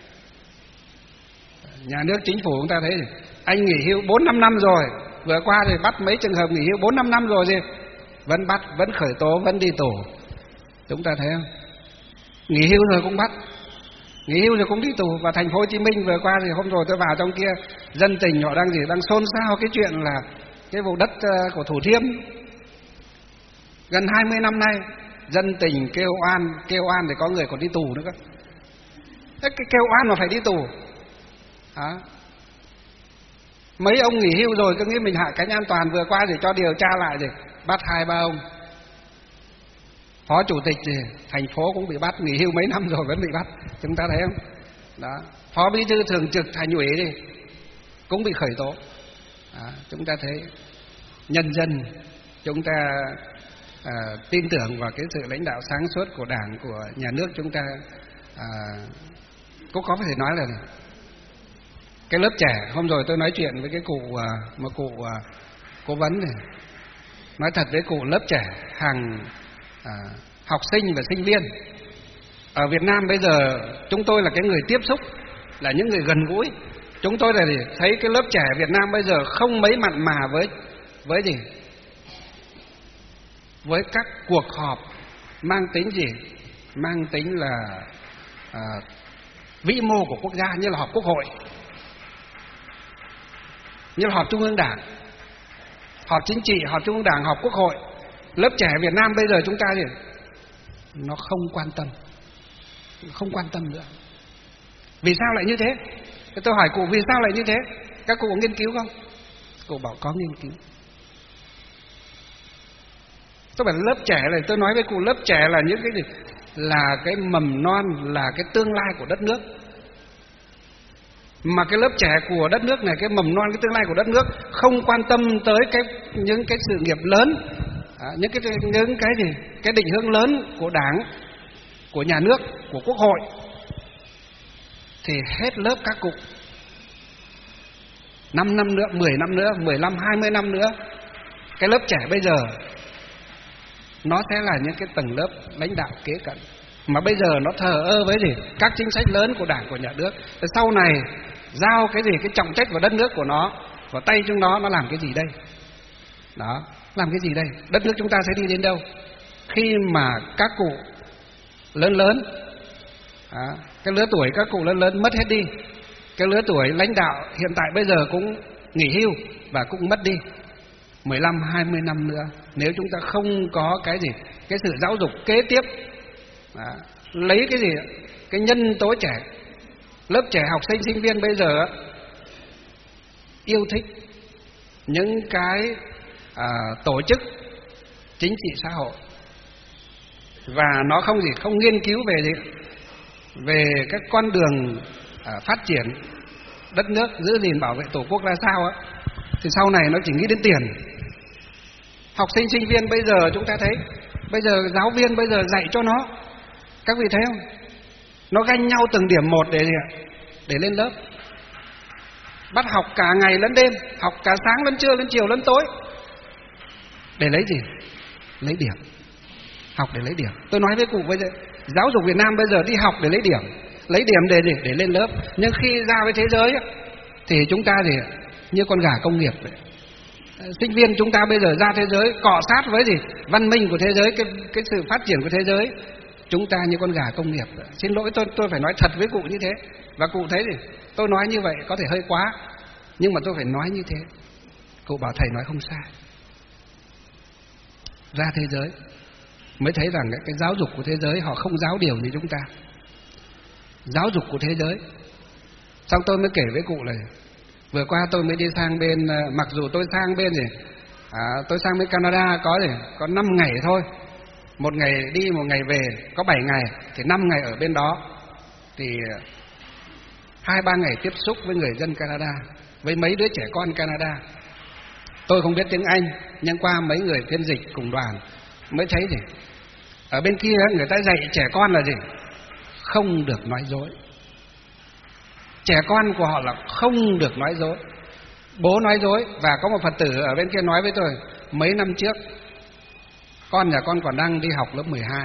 S2: Nhà nước Chính phủ chúng ta thấy gì? Anh nghỉ hưu 4-5 năm rồi, vừa qua thì bắt mấy trường hợp nghỉ hưu 4-5 năm rồi gì? Vẫn bắt, vẫn khởi tố, vẫn đi tù. Chúng ta thấy không? Nghỉ hưu rồi cũng bắt, nghỉ hưu rồi cũng đi tù. Và thành phố Hồ Chí Minh vừa qua thì hôm rồi tôi vào trong kia, dân tình họ đang gì? Đang xôn xao cái chuyện là cái vùng đất của Thủ Thiêm. Gần 20 năm nay dân tình kêu oan thì có người còn đi tù nữa cơ. Cái kêu oan mà phải đi tù. Mấy ông nghỉ hưu rồi cứ nghĩ mình hạ cánh an toàn, vừa qua thì cho điều tra lại rồi bắt 2-3 ông. Phó chủ tịch thì thành phố cũng bị bắt, nghỉ hưu mấy năm rồi vẫn bị bắt. Chúng ta thấy không? Đó. Phó bí thư thường trực Thành ủy thì cũng bị khởi tố. Chúng ta thấy nhân dân chúng ta tin tưởng vào cái sự lãnh đạo sáng suốt của Đảng, của Nhà nước chúng ta Cũng có thể nói là cái lớp trẻ. Hôm rồi tôi nói chuyện với cái cụ, một cụ cố vấn này, nói thật với cụ, lớp trẻ hàng học sinh và sinh viên ở Việt Nam bây giờ, chúng tôi là cái người tiếp xúc, là những người gần gũi. Chúng tôi là thấy cái lớp trẻ Việt Nam bây giờ không mấy mặn mà với gì, với các cuộc họp mang tính gì, mang tính là vĩ mô của quốc gia, như là họp Quốc hội, như là họp Trung ương Đảng, họp chính trị, họp Trung ương Đảng, họp Quốc hội. Lớp trẻ Việt Nam bây giờ chúng ta thì nó không quan tâm nữa. Vì sao lại như thế? Tôi hỏi cụ vì sao lại như thế? Các cụ có nghiên cứu không? Cụ bảo có nghiên cứu. Tôi bảo lớp trẻ này, tôi nói với cụ, lớp trẻ là những cái gì? Là cái mầm non, là cái tương lai của đất nước. Mà cái lớp trẻ của đất nước này, cái mầm non, cái tương lai của đất nước không quan tâm tới những cái sự nghiệp lớn, những cái gì, cái định hướng lớn của Đảng, của nhà nước, của Quốc hội, thì hết lớp các cụ. 5 năm nữa, 10 năm nữa, 15, 20 năm nữa, cái lớp trẻ bây giờ nó sẽ là những cái tầng lớp lãnh đạo kế cận, mà bây giờ nó thờ ơ với gì? Các chính sách lớn của Đảng, của nhà nước. Thế sau này giao cái gì, cái trọng trách vào đất nước của nó, vào tay chúng nó làm cái gì đây? Đó, làm cái gì đây? Đất nước chúng ta sẽ đi đến đâu? Khi mà các cụ lớn, cái lứa tuổi các cụ lớn mất hết đi, cái lứa tuổi lãnh đạo hiện tại bây giờ cũng nghỉ hưu và cũng mất đi. 15, 20 năm nữa, nếu chúng ta không có cái gì, cái sự giáo dục kế tiếp, lấy cái gì, cái nhân tố trẻ, lớp trẻ học sinh sinh viên bây giờ yêu thích những cái tổ chức chính trị xã hội, và nó không nghiên cứu về các con đường phát triển đất nước, giữ gìn bảo vệ tổ quốc ra sao thì sau này nó chỉ nghĩ đến tiền. Học sinh sinh viên bây giờ chúng ta thấy, bây giờ giáo viên bây giờ dạy cho nó, các vị thấy không? Nó ganh nhau từng điểm một để lên lớp, bắt học cả ngày lẫn đêm, học cả sáng lẫn trưa lẫn chiều lẫn tối, để lấy gì? Lấy điểm. Học để lấy điểm. Tôi nói với cụ bây giờ, giáo dục Việt Nam bây giờ đi học để lấy điểm để lên lớp. Nhưng khi ra với thế giới thì chúng ta thì như con gà công nghiệp vậy. Sinh viên chúng ta bây giờ ra thế giới cọ sát với văn minh của thế giới, cái sự phát triển của thế giới, chúng ta như con gà công nghiệp. Xin lỗi, tôi phải nói thật với cụ như thế. Và cụ thấy tôi nói như vậy có thể hơi quá, nhưng mà tôi phải nói như thế. Cụ bảo thầy nói không sai. Ra thế giới mới thấy rằng cái giáo dục của thế giới họ không giáo điều như chúng ta. Giáo dục của thế giới. Xong tôi mới kể với cụ là vừa qua tôi mới đi sang bên, mặc dù tôi sang bên tôi sang bên Canada có 5 ngày thôi, 1 ngày đi 1 ngày về, có 7 ngày, thì 5 ngày ở bên đó, thì 2-3 ngày tiếp xúc với người dân Canada, với mấy đứa trẻ con Canada. Tôi không biết tiếng Anh, nhưng qua mấy người phiên dịch cùng đoàn mới thấy ở bên kia người ta dạy trẻ con là không được nói dối. Trẻ con của họ là không được nói dối. Bố nói dối. Và có một Phật tử ở bên kia nói với tôi, mấy năm trước con nhà con còn đang đi học lớp 12,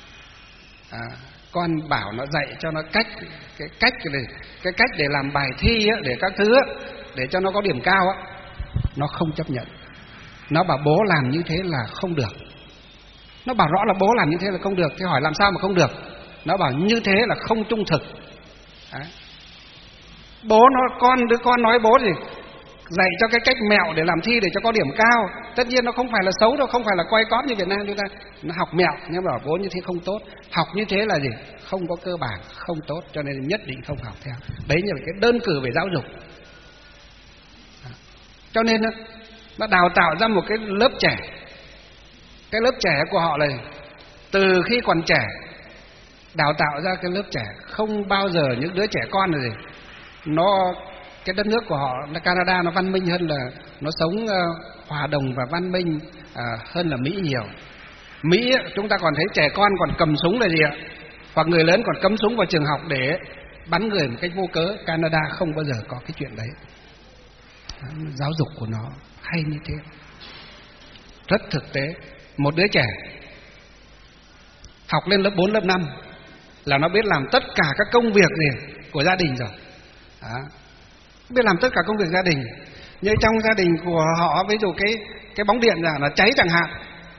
S2: con bảo nó dạy cho nó cái cách để làm bài thi để các thứ để cho nó có điểm cao nó không chấp nhận. Nó bảo bố làm như thế là không được. Nó bảo rõ là bố làm như thế là không được. Thế hỏi làm sao mà không được? Nó bảo như thế là không trung thực. Đứa con nói bố dạy cho cái cách mẹo để làm thi để cho có điểm cao. Tất nhiên nó không phải là xấu đâu, không phải là quay cóp như Việt Nam chúng ta. Nó học mẹo, nhưng mà bảo bố như thế không tốt. Học như thế là không có cơ bản, không tốt, cho nên nhất định không học theo. Đấy là cái đơn cử về giáo dục. Cho nên nó đào tạo ra một cái lớp trẻ. Cái lớp trẻ của họ này, từ khi còn trẻ đào tạo ra cái lớp trẻ. Không bao giờ những đứa trẻ con này cái đất nước của họ là Canada, nó văn minh hơn, là nó sống hòa đồng và văn minh hơn là Mỹ nhiều. Mỹ chúng ta còn thấy trẻ con còn cầm súng là Hoặc người lớn còn cấm súng vào trường học để bắn người một cách vô cớ. Canada không bao giờ có cái chuyện đấy. Giáo dục của nó hay như thế, rất thực tế. Một đứa trẻ học lên lớp 4, lớp 5 là nó biết làm tất cả các công việc gì của gia đình rồi. Đó. Biết làm tất cả công việc gia đình. Như trong gia đình của họ, ví dụ cái bóng điện là cháy chẳng hạn,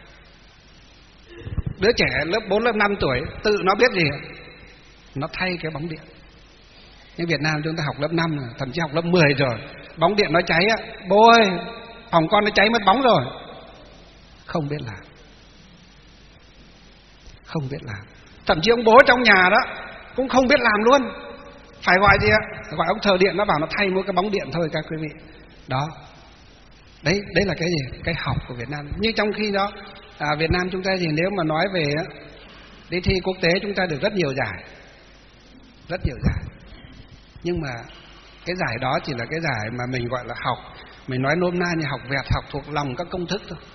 S2: đứa trẻ lớp 4, lớp 5 tuổi tự nó biết gì, nó thay cái bóng điện. Nhưng Việt Nam chúng ta học lớp 5, thậm chí học lớp 10 rồi, bóng điện nó cháy á, bố ơi, phòng con nó cháy mất bóng rồi. Không biết làm. Không biết làm. Thậm chí ông bố trong nhà đó cũng không biết làm luôn. Phải gọi gì ạ? Gọi ông thợ điện, nó bảo nó thay mỗi cái bóng điện thôi các quý vị. Đó. Đấy là cái gì? Cái học của Việt Nam. Nhưng trong khi đó Việt Nam chúng ta thì nếu mà nói về đi thi quốc tế chúng ta được rất nhiều giải. Rất nhiều giải. Nhưng mà cái giải đó chỉ là cái giải mà mình gọi là học. Mình nói nôm na như học vẹt, học thuộc lòng các công thức thôi.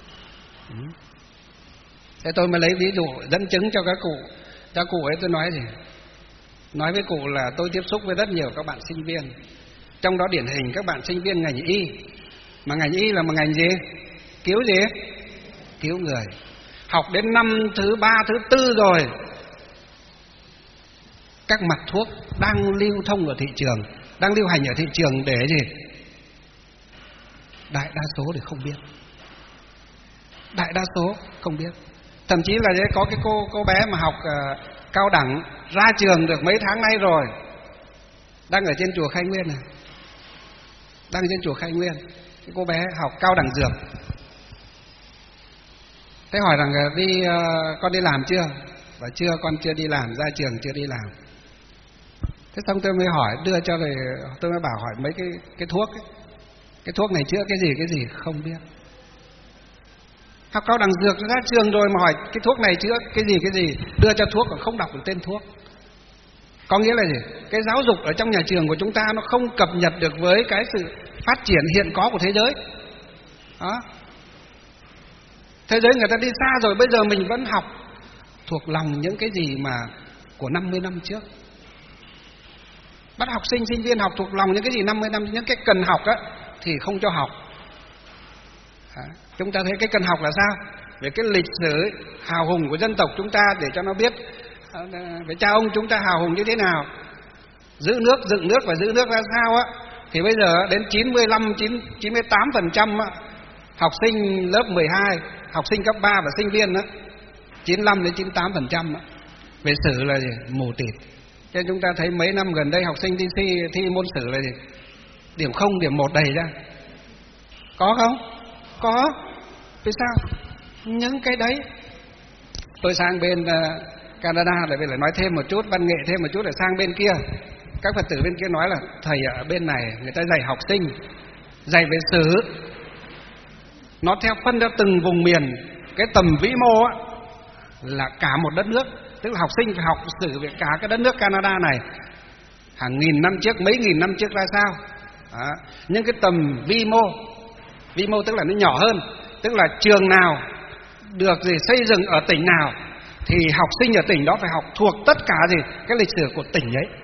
S2: Thế tôi mới lấy ví dụ dẫn chứng cho các cụ. Các cụ ấy tôi nói gì? Nói với cụ là tôi tiếp xúc với rất nhiều các bạn sinh viên. Trong đó điển hình các bạn sinh viên ngành y. Mà ngành y là một ngành gì? Cứu gì? Cứu người. Học đến năm thứ 3, thứ 4 rồi, các mặt thuốc đang lưu thông ở thị trường, đang lưu hành ở thị trường để gì? Đại đa số thì không biết. Đại đa số không biết. Thậm chí là có cái cô bé mà học cao đẳng ra trường được mấy tháng nay rồi, đang ở trên chùa Khai Nguyên này. Đang trên chùa Khai Nguyên. Cái cô bé học cao đẳng dược. Thế hỏi rằng con đi làm chưa? Và chưa, con chưa đi làm, ra trường chưa đi làm. Thế xong tôi mới hỏi, đưa cho rồi tôi mới bảo hỏi mấy cái thuốc ấy. Cái thuốc này chữa cái gì không biết. Học cao đẳng dược ra trường rồi mà hỏi cái thuốc này chữa cái gì, đưa cho thuốc còn không đọc được tên thuốc. Có nghĩa là gì? Cái giáo dục ở trong nhà trường của chúng ta nó không cập nhật được với cái sự phát triển hiện có của thế giới. Đó. Thế giới người ta đi xa rồi, bây giờ mình vẫn học thuộc lòng những cái gì mà của 50 năm trước. Bắt học sinh, sinh viên học thuộc lòng những cái gì 50 năm, những cái cần học á thì không cho học. Chúng ta thấy cái cần học là sao? Về cái lịch sử hào hùng của dân tộc chúng ta, để cho nó biết về cha ông chúng ta hào hùng như thế nào, giữ nước, dựng nước và giữ nước ra sao á. Thì bây giờ đến 98% học sinh lớp 12, học sinh cấp 3 và sinh viên đó, 95 đến 98% về sử là gì? Mù tịt. Cho nên chúng ta thấy mấy năm gần đây học sinh đi thi môn sử là gì? Điểm 0, điểm 1 đầy ra. Có không? Có. Vì sao? Những cái đấy. Tôi sang bên Canada lại nói thêm một chút, văn nghệ thêm một chút, để sang bên kia. Các Phật tử bên kia nói là thầy ở bên này người ta dạy học sinh, dạy về sử, nó theo phân theo từng vùng miền. Cái tầm vĩ mô á là cả một đất nước. Tức là học sinh phải học sử về cả cái đất nước Canada này, hàng nghìn năm trước, mấy nghìn năm trước ra sao. Đó. Nhưng cái tầm vi mô tức là nó nhỏ hơn, tức là trường nào được gì xây dựng ở tỉnh nào thì học sinh ở tỉnh đó phải học thuộc tất cả gì cái lịch sử của tỉnh ấy.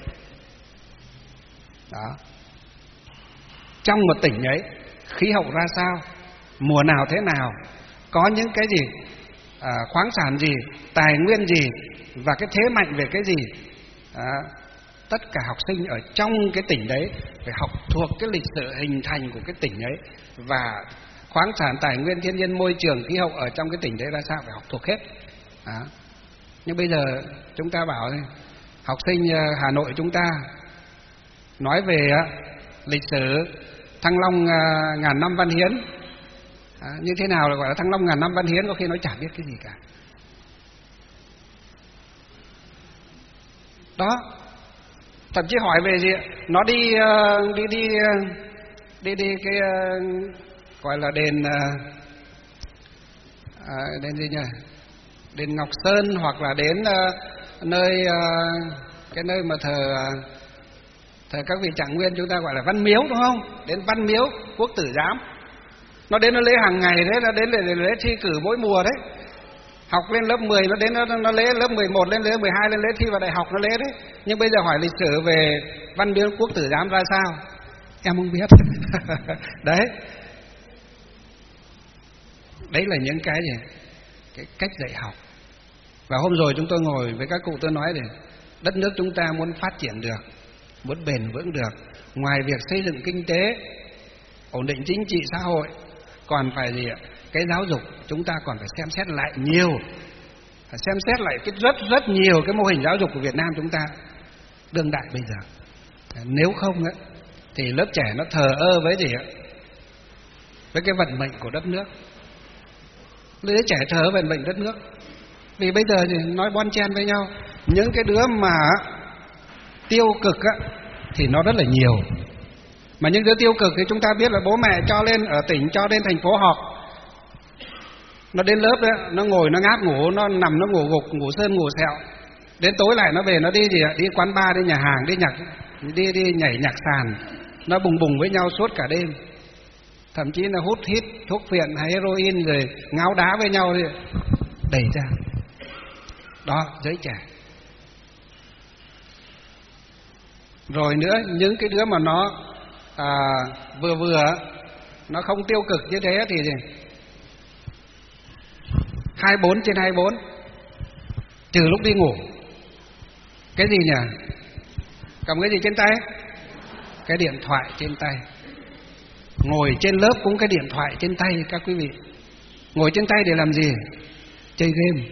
S2: Đó. Trong một tỉnh ấy khí hậu ra sao, mùa nào thế nào, có những cái gì, khoáng sản gì, tài nguyên gì, và cái thế mạnh về cái gì. Tất cả học sinh ở trong cái tỉnh đấy phải học thuộc cái lịch sử hình thành của cái tỉnh ấy, và khoáng sản, tài nguyên, thiên nhiên, môi trường, khí hậu ở trong cái tỉnh đấy ra sao phải học thuộc hết. Nhưng bây giờ chúng ta bảo học sinh Hà Nội chúng ta nói về lịch sử Thăng Long ngàn năm văn hiến, như thế nào là gọi là Thăng Long ngàn năm văn hiến, có khi nó chả biết cái gì cả. Đó. Thậm chí hỏi về gì, nó đi cái gọi là đền gì nhỉ, đền Ngọc Sơn, hoặc là đến nơi cái nơi mà thờ các vị trạng nguyên chúng ta gọi là Văn Miếu, đúng không? Đến Văn Miếu Quốc Tử Giám, nó đến nó lễ hàng ngày đấy, nó đến để lễ thi cử mỗi mùa đấy. Học lên lớp 10 nó đến nó lễ, lớp 11 lên lễ, 12 lên lễ, thi vào đại học nó lễ đấy. Nhưng bây giờ hỏi lịch sử về Văn Miếu Quốc Tử Giám ra sao? Em không biết. Đấy. Đấy là những cái gì? Cái cách dạy học. Và hôm rồi chúng tôi ngồi với các cụ, tôi nói để đất nước chúng ta muốn phát triển được, muốn bền vững được, ngoài việc xây dựng kinh tế, ổn định chính trị xã hội, còn phải gì ạ? Cái giáo dục chúng ta còn phải xem xét lại nhiều, phải xem xét lại cái rất nhiều cái mô hình giáo dục của Việt Nam chúng ta đương đại bây giờ. Nếu không ấy, thì lớp trẻ nó thờ ơ với gì ạ? Với cái vận mệnh của đất nước. Đứa trẻ thờ ơ vận mệnh đất nước. Vì bây giờ thì nói bon chen với nhau, những cái đứa mà tiêu cực á, thì nó rất là nhiều. Mà những đứa tiêu cực thì chúng ta biết là bố mẹ cho lên ở tỉnh, cho lên thành phố họp, nó đến lớp đấy, nó ngồi nó ngáp ngủ, nó nằm nó ngủ gục, ngủ sơn ngủ sẹo. Đến tối lại nó về nó đi gì ạ? Đi quán bar, đi nhà hàng, đi nhảy nhạc sàn, nó bùng với nhau suốt cả đêm. Thậm chí là hút hít thuốc phiện hay heroin rồi ngáo đá với nhau đi, đẩy ra. Đó, giới trẻ. Rồi nữa, những cái đứa mà nó vừa nó không tiêu cực như thế thì 24/24, trừ lúc đi ngủ. Cái gì nhỉ? Cầm cái gì trên tay? Cái điện thoại trên tay. Ngồi trên lớp cũng cái điện thoại trên tay các quý vị. Ngồi trên tay để làm gì? Chơi game.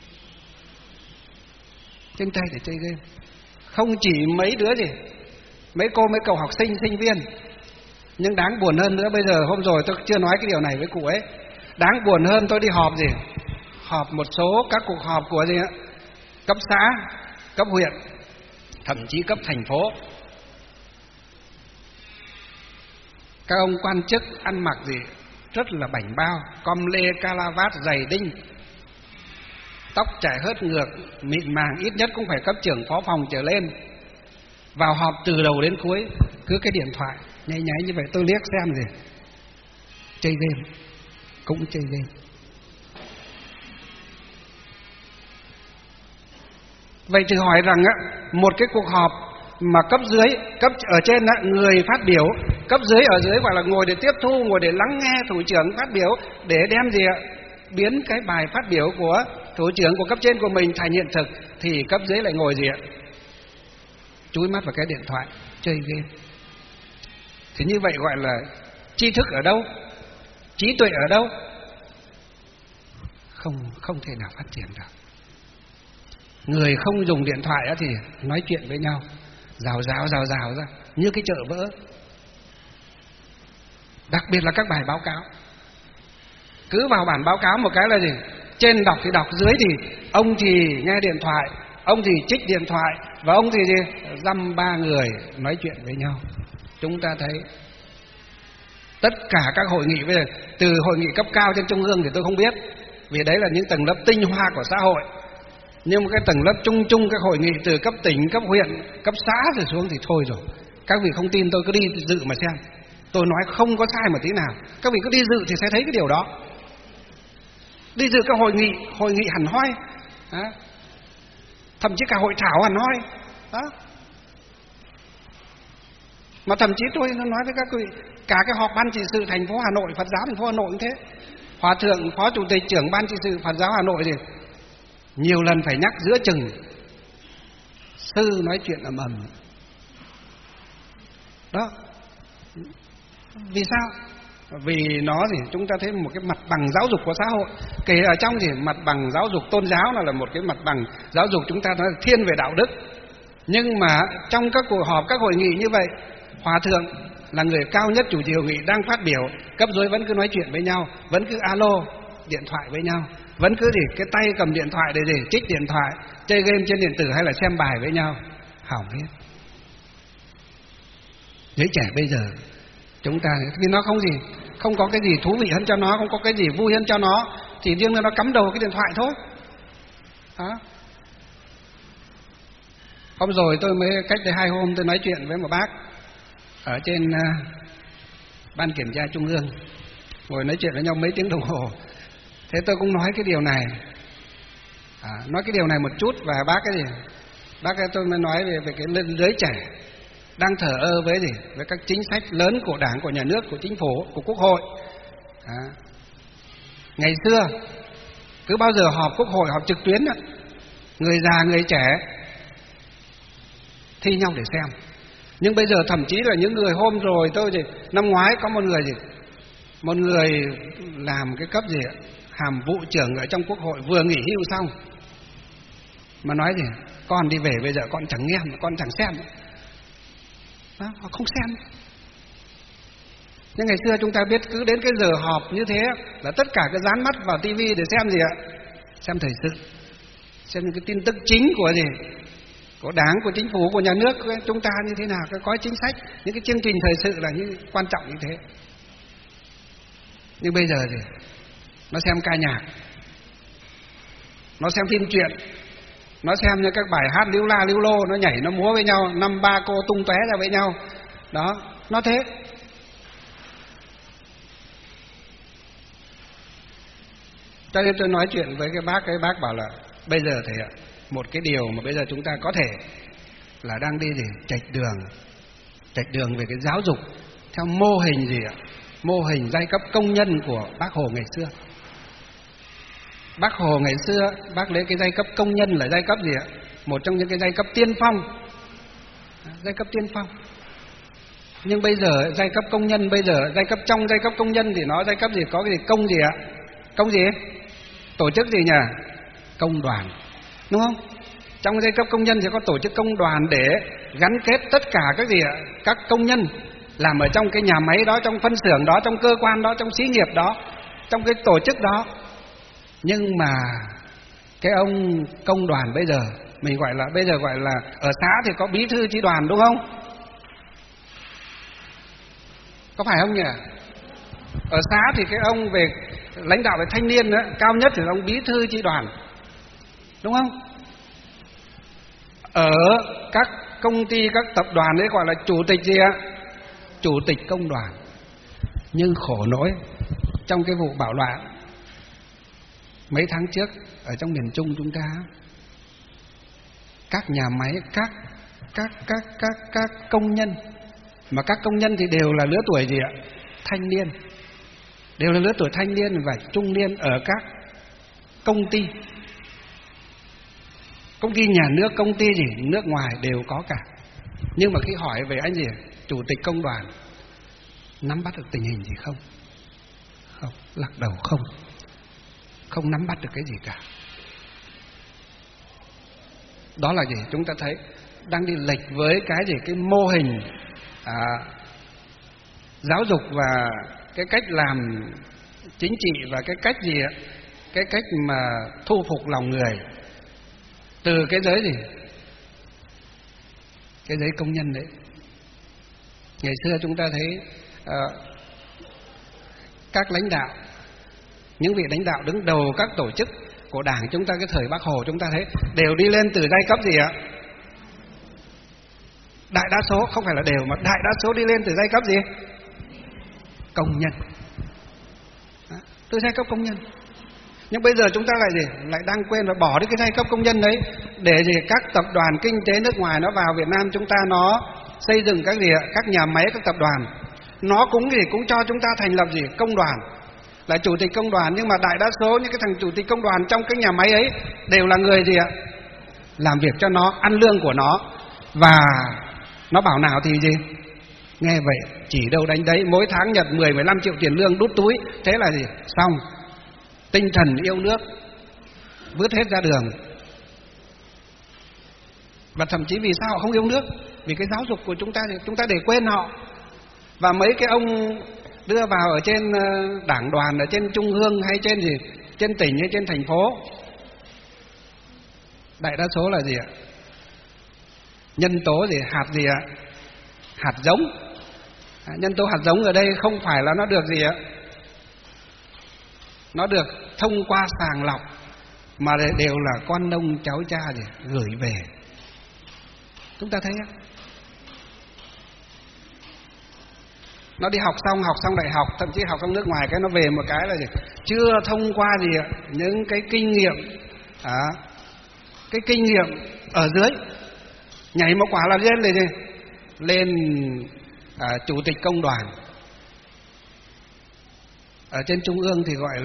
S2: Trên tay để chơi game. Không chỉ mấy đứa gì, mấy cô mấy cậu học sinh, sinh viên. Nhưng đáng buồn hơn nữa, bây giờ hôm rồi tôi chưa nói cái điều này với cụ ấy. Đáng buồn hơn, tôi đi họp gì? Họp một số các cuộc họp của gì ạ? Cấp xã, cấp huyện, thậm chí cấp thành phố. Các ông quan chức ăn mặc gì? Rất là bảnh bao, com lê, calavat, giày đinh, tóc chải hớt ngược, mịn màng, ít nhất cũng phải cấp trưởng phó phòng trở lên. Vào họp từ đầu đến cuối cứ cái điện thoại nháy nháy như vậy. Tôi liếc xem gì? Chơi game. Cũng chơi game. Vậy thì hỏi rằng á, một cái cuộc họp mà cấp dưới, cấp ở trên á, người phát biểu, cấp dưới ở dưới gọi là ngồi để tiếp thu, ngồi để lắng nghe thủ trưởng phát biểu, để đem gì ạ? Biến cái bài phát biểu của thủ trưởng, của cấp trên của mình thành hiện thực, thì cấp dưới lại ngồi gì ạ? Chúi mắt vào cái điện thoại, chơi game. Thì như vậy gọi là tri thức ở đâu? Trí tuệ ở đâu? Không thể nào phát triển được. Người không dùng điện thoại thì nói chuyện với nhau rào ra như cái chợ vỡ. Đặc biệt là các bài báo cáo. Cứ vào bản báo cáo một cái là gì? Trên đọc thì đọc, dưới thì ông thì nghe điện thoại, ông thì trích điện thoại, và ông thì gì? Dăm ba người nói chuyện với nhau. Chúng ta thấy tất cả các hội nghị bây giờ, từ hội nghị cấp cao trên trung ương thì tôi không biết, vì đấy là những tầng lớp tinh hoa của xã hội. Nhưng mà cái tầng lớp trung các hội nghị từ cấp tỉnh, cấp huyện, cấp xã rồi xuống thì thôi rồi. Các vị không tin tôi cứ đi dự mà xem. Tôi nói không có sai một tí nào. Các vị cứ đi dự thì sẽ thấy cái điều đó. Đi dự các hội nghị hẳn hoi đó. Thậm chí cả hội thảo hẳn hoi đó. Mà thậm chí tôi nói với các vị, cả cái họp ban trị sự thành phố Hà Nội, Phật giáo thành phố Hà Nội cũng thế. Hòa thượng, phó chủ tịch trưởng ban trị sự Phật giáo Hà Nội thì nhiều lần phải nhắc giữa chừng, sư nói chuyện ầm ầm đó. Vì sao? Vì nó thì chúng ta thấy một cái mặt bằng giáo dục của xã hội. Kể ở trong thì mặt bằng giáo dục tôn giáo là một cái mặt bằng giáo dục chúng ta nói là thiên về đạo đức. Nhưng mà trong các cuộc họp, các hội nghị như vậy, hòa thượng là người cao nhất chủ trì hội nghị đang phát biểu, cấp dưới vẫn cứ nói chuyện với nhau, vẫn cứ alo điện thoại với nhau, vẫn cứ gì cái tay cầm điện thoại để gì trích điện thoại, chơi game trên điện tử hay là xem bài với nhau. Hỏng hết. Giới trẻ bây giờ chúng ta vì nó không có cái gì thú vị hơn cho nó, không có cái gì vui hơn cho nó, thì riêng nó cắm đầu cái điện thoại thôi đó. Hôm rồi tôi mới cách đây 2 hôm tôi nói chuyện với một bác ở trên ban kiểm tra trung ương, ngồi nói chuyện với nhau mấy tiếng đồng hồ. Thế tôi cũng nói cái điều này, Nói cái điều này một chút và bác cái gì? Bác ơi, tôi mới nói về cái giới trẻ đang thờ ơ với gì? Với các chính sách lớn của Đảng, của nhà nước, của chính phủ, của Quốc hội. Ngày xưa cứ bao giờ họp Quốc hội, họp trực tuyến đó, người già người trẻ thi nhau để xem. Nhưng bây giờ thậm chí là những người hôm rồi tôi gì, năm ngoái có một người làm cái cấp gì ạ, hàm vụ trưởng ở trong Quốc hội vừa nghỉ hưu xong mà nói gì, con đi về bây giờ con chẳng nghe, con chẳng xem. Đó, họ không xem. Nhưng ngày xưa chúng ta biết cứ đến cái giờ họp như thế là tất cả cái dán mắt vào tivi để xem gì ạ? Xem thời sự, xem những cái tin tức chính của gì, của Đảng, của chính phủ, của nhà nước chúng ta như thế nào, có chính sách, những cái chương trình thời sự là những quan trọng như thế. Nhưng bây giờ gì? Nó xem ca nhạc, nó xem phim truyện, nó xem như các bài hát líu la líu lô, nó nhảy nó múa với nhau, 5-3 cô tung tóe ra với nhau. Đó, nó thế. Cho nên tôi nói chuyện với cái bác bảo là bây giờ thì một cái điều mà bây giờ chúng ta có thể là đang đi gì chệch đường về cái giáo dục theo mô hình gì ạ? Mô hình giai cấp công nhân của Bác Hồ ngày xưa. Bác Hồ ngày xưa bác lấy cái giai cấp công nhân là giai cấp gì ạ? Một trong những cái giai cấp tiên phong. Giai cấp tiên phong. Nhưng bây giờ giai cấp công nhân, bây giờ trong giai cấp công nhân thì nó giai cấp gì, có cái gì công gì ạ? Công gì? Tổ chức gì nhỉ? Công đoàn. Đúng không? Trong giai cấp công nhân thì có tổ chức công đoàn để gắn kết tất cả các gì ạ? Các công nhân làm ở trong cái nhà máy đó, trong phân xưởng đó, trong cơ quan đó, trong xí nghiệp đó, trong cái tổ chức đó. Nhưng mà cái ông công đoàn bây giờ mình gọi là ở xã thì có bí thư chi đoàn, đúng không? Có phải không nhỉ? Ở xã thì cái ông về lãnh đạo về thanh niên nữa, cao nhất thì là ông bí thư chi đoàn, đúng không? Ở các công ty, các tập đoàn ấy gọi là chủ tịch gì ạ? Chủ tịch công đoàn. Nhưng khổ nỗi trong cái vụ bạo loạn mấy tháng trước ở trong miền Trung chúng ta, các nhà máy, các công nhân, mà các công nhân thì đều là lứa tuổi gì ạ? Thanh niên, đều là lứa tuổi thanh niên và trung niên ở các công ty nhà nước, công ty gì nước ngoài đều có cả. Nhưng mà khi hỏi về anh gì chủ tịch công đoàn nắm bắt được tình hình gì không? Không, lắc đầu không nắm bắt được cái gì cả. Đó là gì? Chúng ta thấy đang đi lệch với cái gì? Cái mô hình giáo dục và cái cách làm chính trị và cái cách gì ạ? Cái cách mà thu phục lòng người từ cái giới gì? Cái giới công nhân đấy. Ngày xưa chúng ta thấy các lãnh đạo, những vị lãnh đạo đứng đầu các tổ chức của Đảng chúng ta cái thời Bác Hồ chúng ta thấy đều đi lên từ giai cấp gì ạ? Đại đa số, không phải là đều mà đại đa số đi lên từ giai cấp gì? Công nhân. Đó, từ giai cấp công nhân. Nhưng bây giờ chúng ta lại gì? Lại đang quên và bỏ đi cái giai cấp công nhân đấy để gì? Các tập đoàn kinh tế nước ngoài nó vào Việt Nam chúng ta, nó xây dựng các gì ạ? Các nhà máy, các tập đoàn. Nó cũng cho chúng ta thành lập gì? Công đoàn. Là chủ tịch công đoàn, nhưng mà đại đa số những cái thằng chủ tịch công đoàn trong cái nhà máy ấy đều là người gì ạ? Làm việc cho nó, ăn lương của nó, và nó bảo nào thì gì? Nghe vậy chỉ đâu đánh đấy, mỗi tháng nhận 10-15 triệu tiền lương đút túi, thế là gì? Xong. Tinh thần yêu nước vứt hết ra đường. Và thậm chí vì sao họ không yêu nước? Vì cái giáo dục của chúng ta để quên họ. Và mấy cái ông đưa vào ở trên đảng đoàn, ở trên trung ương hay trên gì, trên tỉnh hay trên thành phố, đại đa số là gì ạ? Nhân tố gì? Hạt gì ạ? Hạt giống. Nhân tố hạt giống ở đây không phải là nó được gì ạ? Nó được thông qua sàng lọc, mà đều là con nông cháu cha gì gửi về. Chúng ta thấy không? Nó đi học xong đại học, thậm chí học xong nước ngoài, cái nó về một cái là gì? Chưa thông qua gì ạ? Những cái kinh nghiệm cái kinh nghiệm ở dưới, nhảy một quả là lên này, lên chủ tịch công đoàn. Ở trên trung ương thì gọi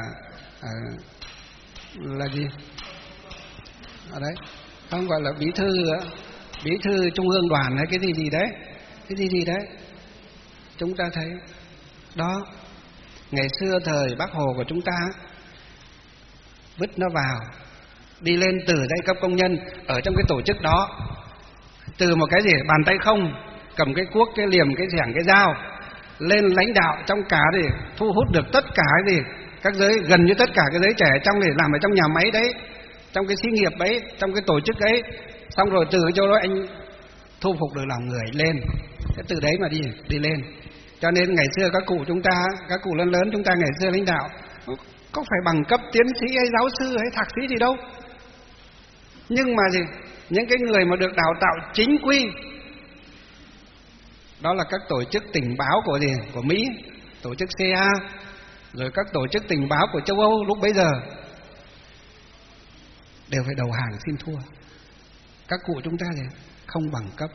S2: là gì? Ở đấy không gọi là bí thư trung ương đoàn hay cái gì đấy, chúng ta thấy đó. Ngày xưa thời Bác Hồ của chúng ta vứt nó vào, đi lên từ giai cấp công nhân ở trong cái tổ chức đó, từ một cái gì bàn tay không, cầm cái cuốc, cái liềm, cái xẻng, cái dao, lên lãnh đạo trong cả thì thu hút được tất cả gì các giới, gần như tất cả cái giới trẻ trong để làm ở trong nhà máy đấy, trong cái xí nghiệp ấy, trong cái tổ chức ấy, xong rồi từ chỗ đó anh thu phục được lòng người lên, từ đấy mà đi lên. Cho nên ngày xưa các cụ chúng ta, các cụ lớn chúng ta ngày xưa lãnh đạo có phải bằng cấp tiến sĩ hay giáo sư hay thạc sĩ gì đâu, nhưng mà gì, những cái người mà được đào tạo chính quy, đó là các tổ chức tình báo của Mỹ, tổ chức CIA, rồi các tổ chức tình báo của châu Âu lúc bấy giờ, đều phải đầu hàng xin thua. Các cụ chúng ta thì không bằng cấp.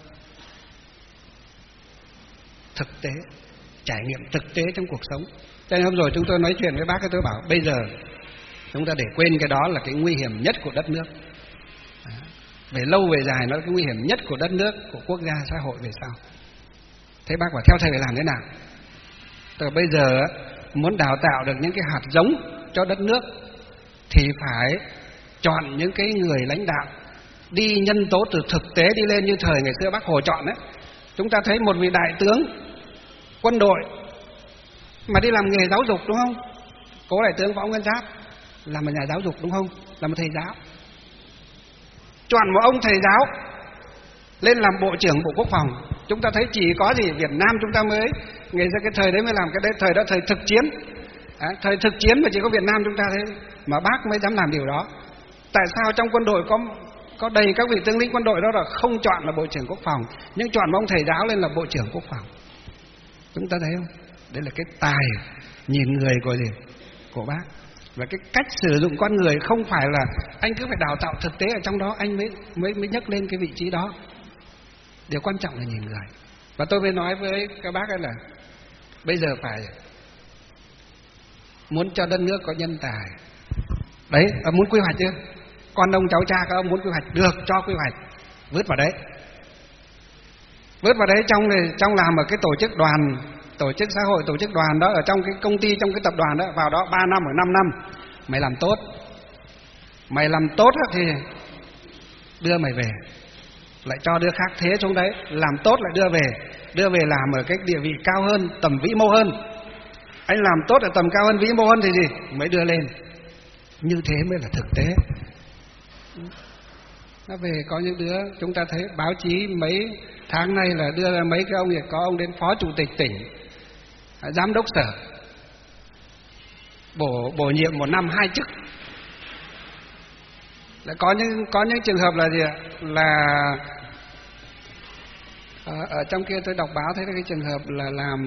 S2: Thực tế, trải nghiệm thực tế trong cuộc sống. Cho nên hôm rồi chúng tôi nói chuyện với bác, tôi bảo bây giờ chúng ta để quên cái đó là cái nguy hiểm nhất của đất nước. Về lâu về dài nó là cái nguy hiểm nhất của đất nước, của quốc gia, xã hội về sau. Thế bác bảo theo thầy phải làm thế nào? Từ bây giờ muốn đào tạo được những cái hạt giống cho đất nước thì phải chọn những cái người lãnh đạo đi nhân tố từ thực tế đi lên, như thời ngày xưa Bác Hồ chọn đấy. Chúng ta thấy một vị đại tướng quân đội mà đi làm nghề giáo dục, đúng không? Cố đại tướng Võ Nguyên Giáp làm một nhà giáo dục, đúng không? Là một thầy giáo. Chọn một ông thầy giáo lên làm bộ trưởng Bộ Quốc phòng. Chúng ta thấy chỉ có gì Việt Nam chúng ta mới, ngày ra cái thời đấy mới làm cái đấy, thời đó thời thực chiến. Thời thực chiến mà chỉ có Việt Nam chúng ta thấy, mà bác mới dám làm điều đó. Tại sao trong quân đội có đầy các vị tướng lĩnh quân đội đó là không chọn là bộ trưởng Quốc phòng, nhưng chọn một ông thầy giáo lên là bộ trưởng Quốc phòng? Chúng ta thấy không? Đây là cái tài nhìn người của bác. Và cái cách sử dụng con người không phải là anh cứ phải đào tạo thực tế ở trong đó anh mới nhấc lên cái vị trí đó. Điều quan trọng là nhìn người. Và tôi mới nói với các bác ấy là bây giờ phải muốn cho đất nước có nhân tài. Đấy, muốn quy hoạch chưa? Con ông cháu cha các ông muốn quy hoạch được, cho quy hoạch, vứt vào đấy. Vứt vào đấy trong làm ở cái tổ chức đoàn, tổ chức xã hội, tổ chức đoàn đó, ở trong cái công ty, trong cái tập đoàn đó, vào đó 3 năm hoặc 5 năm. Mày làm tốt. Mày làm tốt thì đưa mày về, lại cho đứa khác thế xuống đấy, làm tốt lại đưa về làm ở cái địa vị cao hơn, tầm vĩ mô hơn. Anh làm tốt ở tầm cao hơn, vĩ mô hơn thì gì? Mới đưa lên. Như thế mới là thực tế. Nó về có những đứa chúng ta thấy báo chí mấy tháng nay là đưa ra mấy cái ông, có ông đến phó chủ tịch tỉnh, giám đốc sở, bổ nhiệm 1 năm 2 chức. Lại có những trường hợp là gì ạ? Là ở trong kia tôi đọc báo thấy cái trường hợp là làm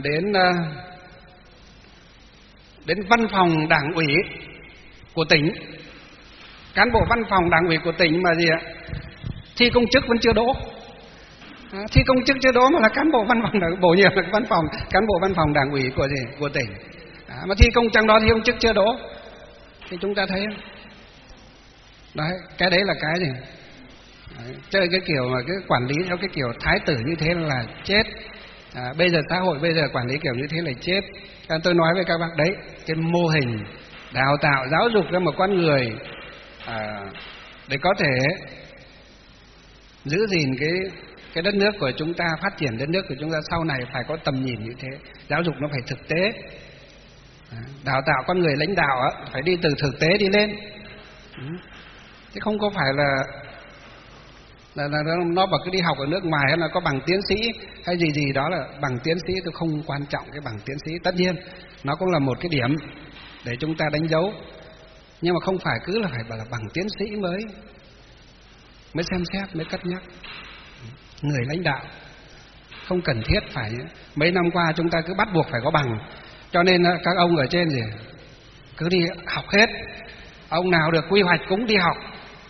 S2: đến văn phòng đảng ủy của tỉnh, cán bộ văn phòng đảng ủy của tỉnh mà gì ạ? Thi công chức vẫn chưa đỗ. Thi công chức chưa đỗ mà là cán bộ văn phòng đảng, bổ nhiệm là cán bộ văn phòng đảng ủy của tỉnh. Mà thi công trong đó thi công chức chưa đỗ. Thì chúng ta thấy đấy, cái đấy là cái gì? Chơi cái kiểu mà cái quản lý theo cái kiểu thái tử như thế là chết. Bây giờ xã hội bây giờ quản lý kiểu như thế là chết. Tôi nói với các bác đấy, cái mô hình đào tạo giáo dục ra một con người để có thể giữ gìn cái đất nước của chúng ta, phát triển đất nước của chúng ta sau này phải có tầm nhìn như thế. Giáo dục nó phải thực tế. Đào tạo con người lãnh đạo phải đi từ thực tế đi lên. Chứ không có phải là nó bảo cứ đi học ở nước ngoài hay là có bằng tiến sĩ hay gì đó. Là bằng tiến sĩ tôi không quan trọng cái bằng tiến sĩ, tất nhiên nó cũng là một cái điểm để chúng ta đánh dấu, nhưng mà không phải cứ là phải bảo là bằng tiến sĩ mới xem xét, mới cất nhắc. Người lãnh đạo không cần thiết phải, mấy năm qua chúng ta cứ bắt buộc phải có bằng, cho nên các ông ở trên gì cứ đi học hết. Ông nào được quy hoạch cũng đi học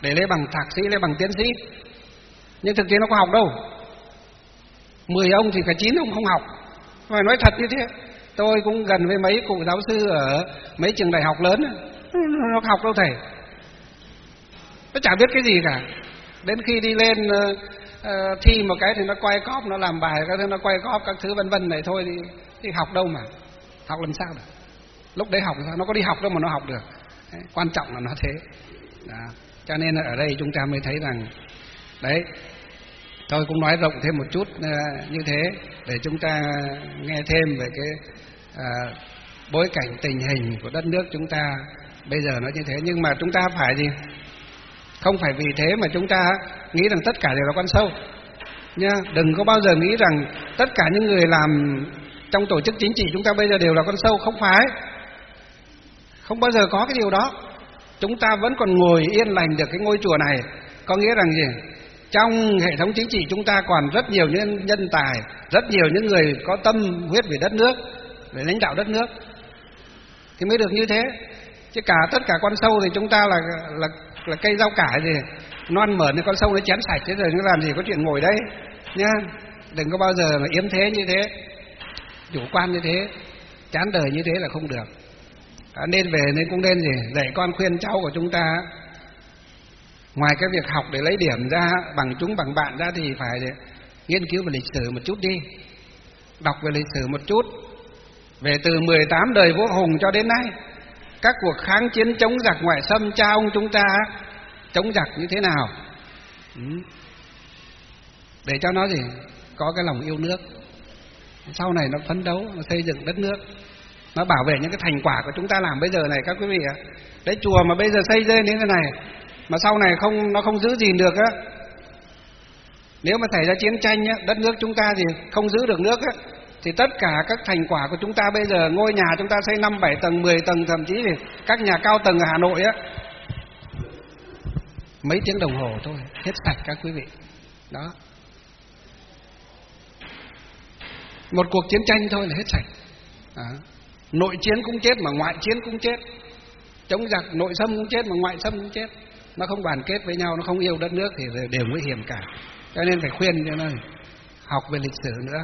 S2: để lấy bằng thạc sĩ, lấy bằng tiến sĩ. Nhưng thực tế nó có học đâu. 10 ông thì phải 9 ông không học. Phải nói thật như thế. Tôi cũng gần với mấy cụ giáo sư ở mấy trường đại học lớn, nó học đâu thầy. Nó chả biết cái gì cả. Đến khi đi lên thi một cái thì nó quay cóp, nó làm bài các thứ, nó quay cóp các thứ vân vân này thôi thì học đâu mà. Học làm sao được. Lúc đấy học sao? Nó có đi học đâu mà nó học được. Đấy, quan trọng là nó thế. Đó. Cho nên ở đây chúng ta mới thấy rằng đấy, tôi cũng nói rộng thêm một chút như thế để chúng ta nghe thêm về cái bối cảnh tình hình của đất nước chúng ta bây giờ nó như thế. Nhưng mà chúng ta phải gì? Không phải vì thế mà chúng ta nghĩ rằng tất cả đều là con sâu nha. Đừng có bao giờ nghĩ rằng tất cả những người làm trong tổ chức chính trị chúng ta bây giờ đều là con sâu. Không phải. Không bao giờ có cái điều đó. Chúng ta vẫn còn ngồi yên lành được cái ngôi chùa này. Có nghĩa rằng gì? Trong hệ thống chính trị chúng ta còn rất nhiều những nhân tài, rất nhiều những người có tâm huyết về đất nước, về lãnh đạo đất nước, thì mới được như thế. Chứ tất cả con sâu thì chúng ta là cây rau cải gì, nó ăn mởn thì con sâu nó chén sạch, thế rồi nó làm gì có chuyện ngồi đây nhá. Đừng có bao giờ mà yếm thế như thế, chủ quan như thế, chán đời như thế là không được. Nên về nên cũng nên gì dạy con khuyên cháu của chúng ta, ngoài cái việc học để lấy điểm ra bằng chúng bằng bạn ra thì phải nghiên cứu về lịch sử một chút đi, đọc về lịch sử một chút, về từ 18 đời vua Hùng cho đến nay, các cuộc kháng chiến chống giặc ngoại xâm cha ông chúng ta chống giặc như thế nào, để cho nó gì có cái lòng yêu nước, sau này nó phấn đấu, nó xây dựng đất nước, nó bảo vệ những cái thành quả của chúng ta làm bây giờ này các quý vị ạ. Đấy, chùa mà bây giờ xây lên đến thế này mà sau này nó không giữ gìn được á, nếu mà xảy ra chiến tranh á, đất nước chúng ta thì không giữ được nước á, thì tất cả các thành quả của chúng ta bây giờ, ngôi nhà chúng ta xây 5, 7 tầng, 10 tầng, thậm chí thì các nhà cao tầng ở Hà Nội á, mấy tiếng đồng hồ thôi hết sạch các quý vị. Đó, một cuộc chiến tranh thôi là hết sạch. Đó. Nội chiến cũng chết mà ngoại chiến cũng chết, chống giặc nội xâm cũng chết mà ngoại xâm cũng chết. Nó không đoàn kết với nhau, nó không yêu đất nước thì đều nguy hiểm cả. Cho nên phải khuyên cho nó học về lịch sử nữa,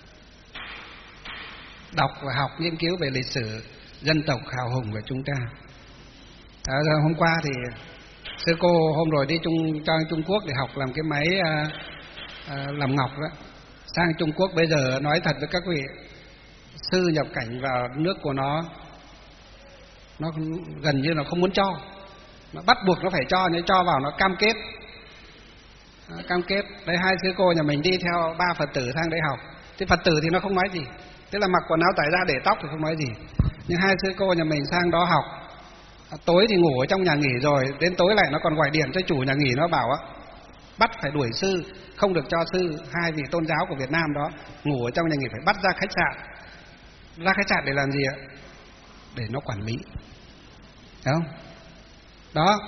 S2: đọc và học nghiên cứu về lịch sử dân tộc hào hùng của chúng ta. Hôm qua thì sư cô hôm rồi đi Trung Quốc để học làm cái máy làm ngọc đó. Sang Trung Quốc bây giờ nói thật với các vị, sư nhập cảnh vào nước của nó gần như là không muốn cho, nó bắt buộc nó phải cho, nếu cho vào nó cam kết. Đây, hai sư cô nhà mình đi theo 3 Phật tử sang đây học, thì Phật tử thì nó không nói gì, tức là mặc quần áo tải ra để tóc thì không nói gì. Nhưng hai sư cô nhà mình sang đó học, tối thì ngủ ở trong nhà nghỉ rồi, đến tối lại nó còn gọi điện cho chủ nhà nghỉ, nó bảo á bắt phải đuổi sư, không được cho sư, hai vị tôn giáo của Việt Nam đó ngủ ở trong nhà nghỉ, phải bắt ra khách sạn. Ra khách sạn để làm gì ạ? Để nó quản lý. Thấy không? Đó.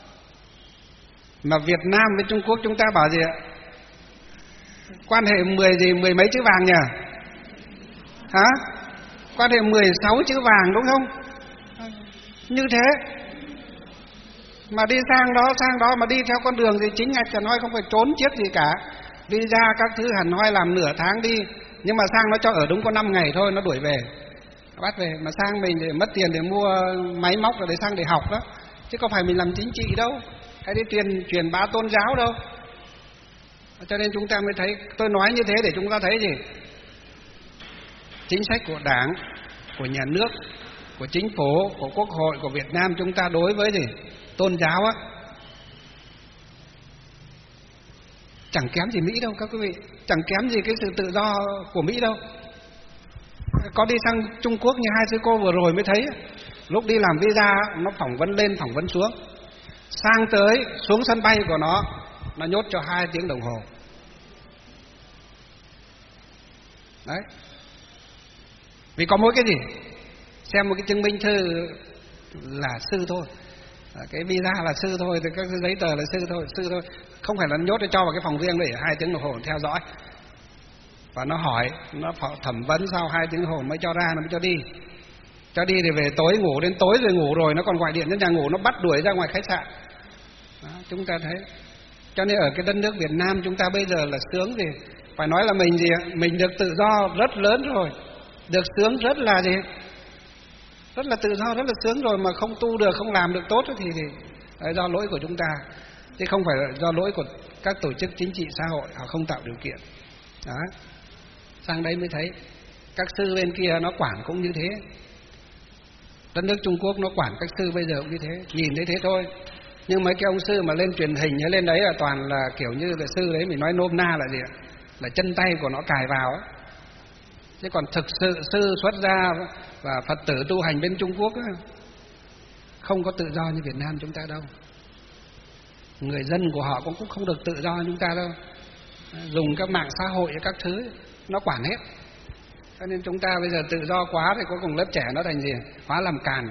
S2: Mà Việt Nam với Trung Quốc chúng ta bảo gì ạ? Quan hệ mười mấy chữ vàng nhỉ? Hả? Quan hệ 16 chữ vàng đúng không? Như thế. Mà đi sang đó mà đi theo con đường thì chính ngạch, nói không phải trốn chiếc gì cả. Visa các thứ hẳn hoi làm nửa tháng đi, nhưng mà sang nó cho ở đúng có 5 ngày thôi, nó đuổi về, bắt về. Mà sang mình để mất tiền để mua máy móc rồi để sang để học đó, chứ không phải mình làm chính trị đâu, hay đi truyền bá tôn giáo đâu. Cho nên chúng ta mới thấy, tôi nói như thế để chúng ta thấy gì? Chính sách của Đảng, của nhà nước, của chính phủ, của Quốc hội, của Việt Nam chúng ta đối với gì? Tôn giáo á, chẳng kém gì Mỹ đâu các quý vị, chẳng kém gì cái sự tự do của Mỹ đâu. Có đi sang Trung Quốc như hai sư cô vừa rồi mới thấy, lúc đi làm visa nó phỏng vấn lên phỏng vấn xuống, sang tới xuống sân bay của nó nhốt cho 2 tiếng đồng hồ. Đấy, vì có mỗi cái gì? Xem một cái chứng minh thư là sư thôi, cái visa là sư thôi, thì các giấy tờ là sư thôi, không phải là nhốt để cho vào cái phòng riêng để 2 tiếng đồng hồ theo dõi. Và nó hỏi, nó thẩm vấn sau 2 tiếng đồng hồ mới cho ra, nó mới cho đi. Cho đi thì về tối ngủ, đến tối rồi ngủ rồi nó còn gọi điện đến nhà ngủ, nó bắt đuổi ra ngoài khách sạn. Đó. Chúng ta thấy. Cho nên ở cái đất nước Việt Nam chúng ta bây giờ là sướng gì? Phải nói là mình gì ạ? Mình được tự do rất lớn rồi. Được sướng rất là gì? Rất là tự do, rất là sướng rồi, mà không tu được, không làm được tốt thì do lỗi của chúng ta, chứ không phải là do lỗi của các tổ chức chính trị xã hội, họ không tạo điều kiện. Đó. Sang đây mới thấy các sư bên kia nó quản cũng như thế. Đất nước Trung Quốc nó quản các sư bây giờ cũng như thế, nhìn thấy thế thôi. Nhưng mấy cái ông sư mà lên truyền hình hay lên đấy là toàn là kiểu như là sư đấy, mình nói nôm na là gì ạ? Là chân tay của nó cài vào ấy. Chứ còn thực sự sư xuất gia và Phật tử tu hành bên Trung Quốc ấy, không có tự do như Việt Nam chúng ta đâu. Người dân của họ cũng không được tự do như chúng ta đâu. Dùng các mạng xã hội các thứ nó quản hết. Cho nên chúng ta bây giờ tự do quá thì cuối cùng lớp trẻ nó thành gì? Hóa làm càn.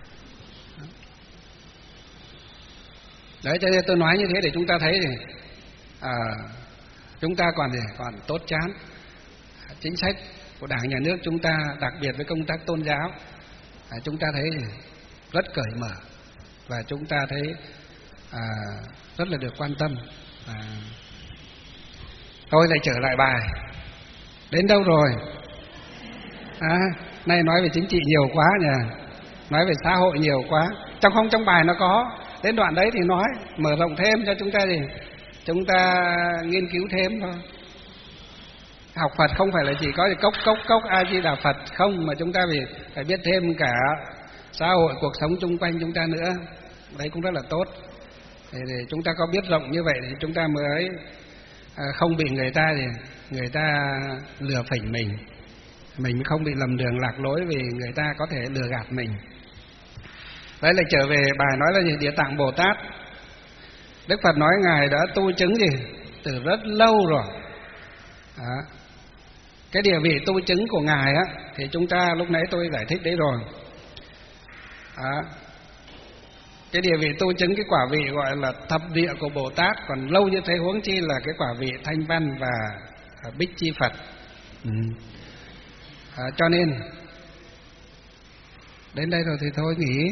S2: Đấy, cho nên tôi nói như thế để chúng ta thấy thì chúng ta còn tốt chán. Chính sách của Đảng Nhà nước chúng ta, đặc biệt với công tác tôn giáo, chúng ta thấy rất cởi mở và chúng ta thấy rất là được quan tâm. Tôi lại trở lại bài. Đến đâu rồi? Nay nói về chính trị nhiều quá nhỉ, nói về xã hội nhiều quá. Trong bài nó có đến đoạn đấy thì nói mở rộng thêm cho chúng ta gì? Chúng ta nghiên cứu thêm thôi. Học Phật không phải là chỉ có cốc A Di Đà Phật không, mà chúng ta phải biết thêm cả xã hội, cuộc sống chung quanh chúng ta nữa. Đấy cũng rất là tốt. Thì chúng ta có biết rộng như vậy thì chúng ta mới không bị người ta lừa phỉnh mình mới không bị lầm đường lạc lối vì người ta có thể lừa gạt mình. Đấy là trở về bài nói là gì? Địa Tạng Bồ Tát. Đức Phật nói Ngài đã tu chứng gì? Từ rất lâu rồi. Đó. Cái địa vị tu chứng của Ngài á thì chúng ta lúc nãy tôi giải thích đấy rồi. Đó. Cái địa vị tu chứng cái quả vị gọi là thập địa của Bồ Tát, còn lâu như thế huống chi là cái quả vị Thanh Văn và Bích Chi Phật. Cho nên đến đây rồi thì thôi nghỉ.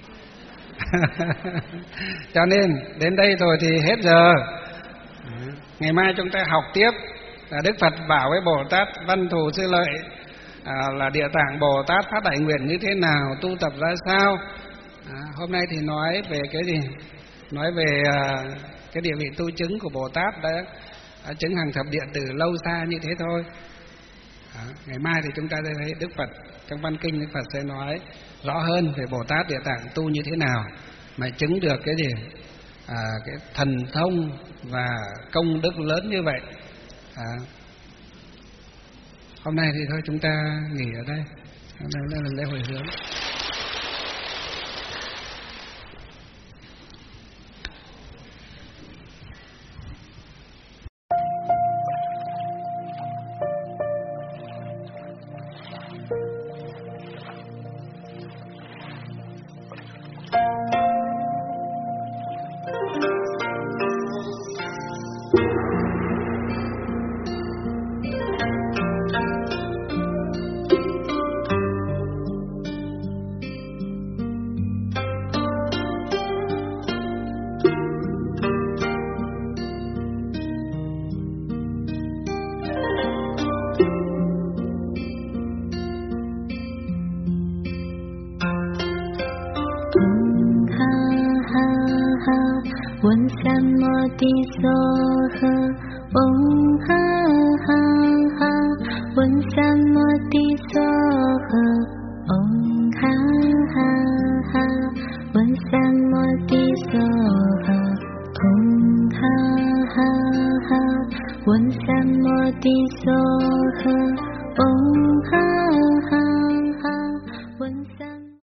S2: Cho nên đến đây rồi thì hết giờ. Ngày mai chúng ta học tiếp. Đức Phật bảo với Bồ Tát Văn Thù Sư Lợi là Địa Tạng Bồ Tát phát đại nguyện như thế nào, tu tập ra sao. Hôm nay thì nói về cái gì? Nói về cái địa vị tu chứng của Bồ Tát đã chứng hàng thập địa từ lâu xa như thế thôi. Ngày mai thì chúng ta sẽ thấy Đức Phật trong văn kinh, Đức Phật sẽ nói rõ hơn về Bồ Tát Địa Tạng tu như thế nào mà chứng được cái gì? Cái thần thông và công đức lớn như vậy. Hôm nay thì thôi chúng ta nghỉ ở đây. Hôm nay là lễ hồi hướng.
S3: One Sam Modi So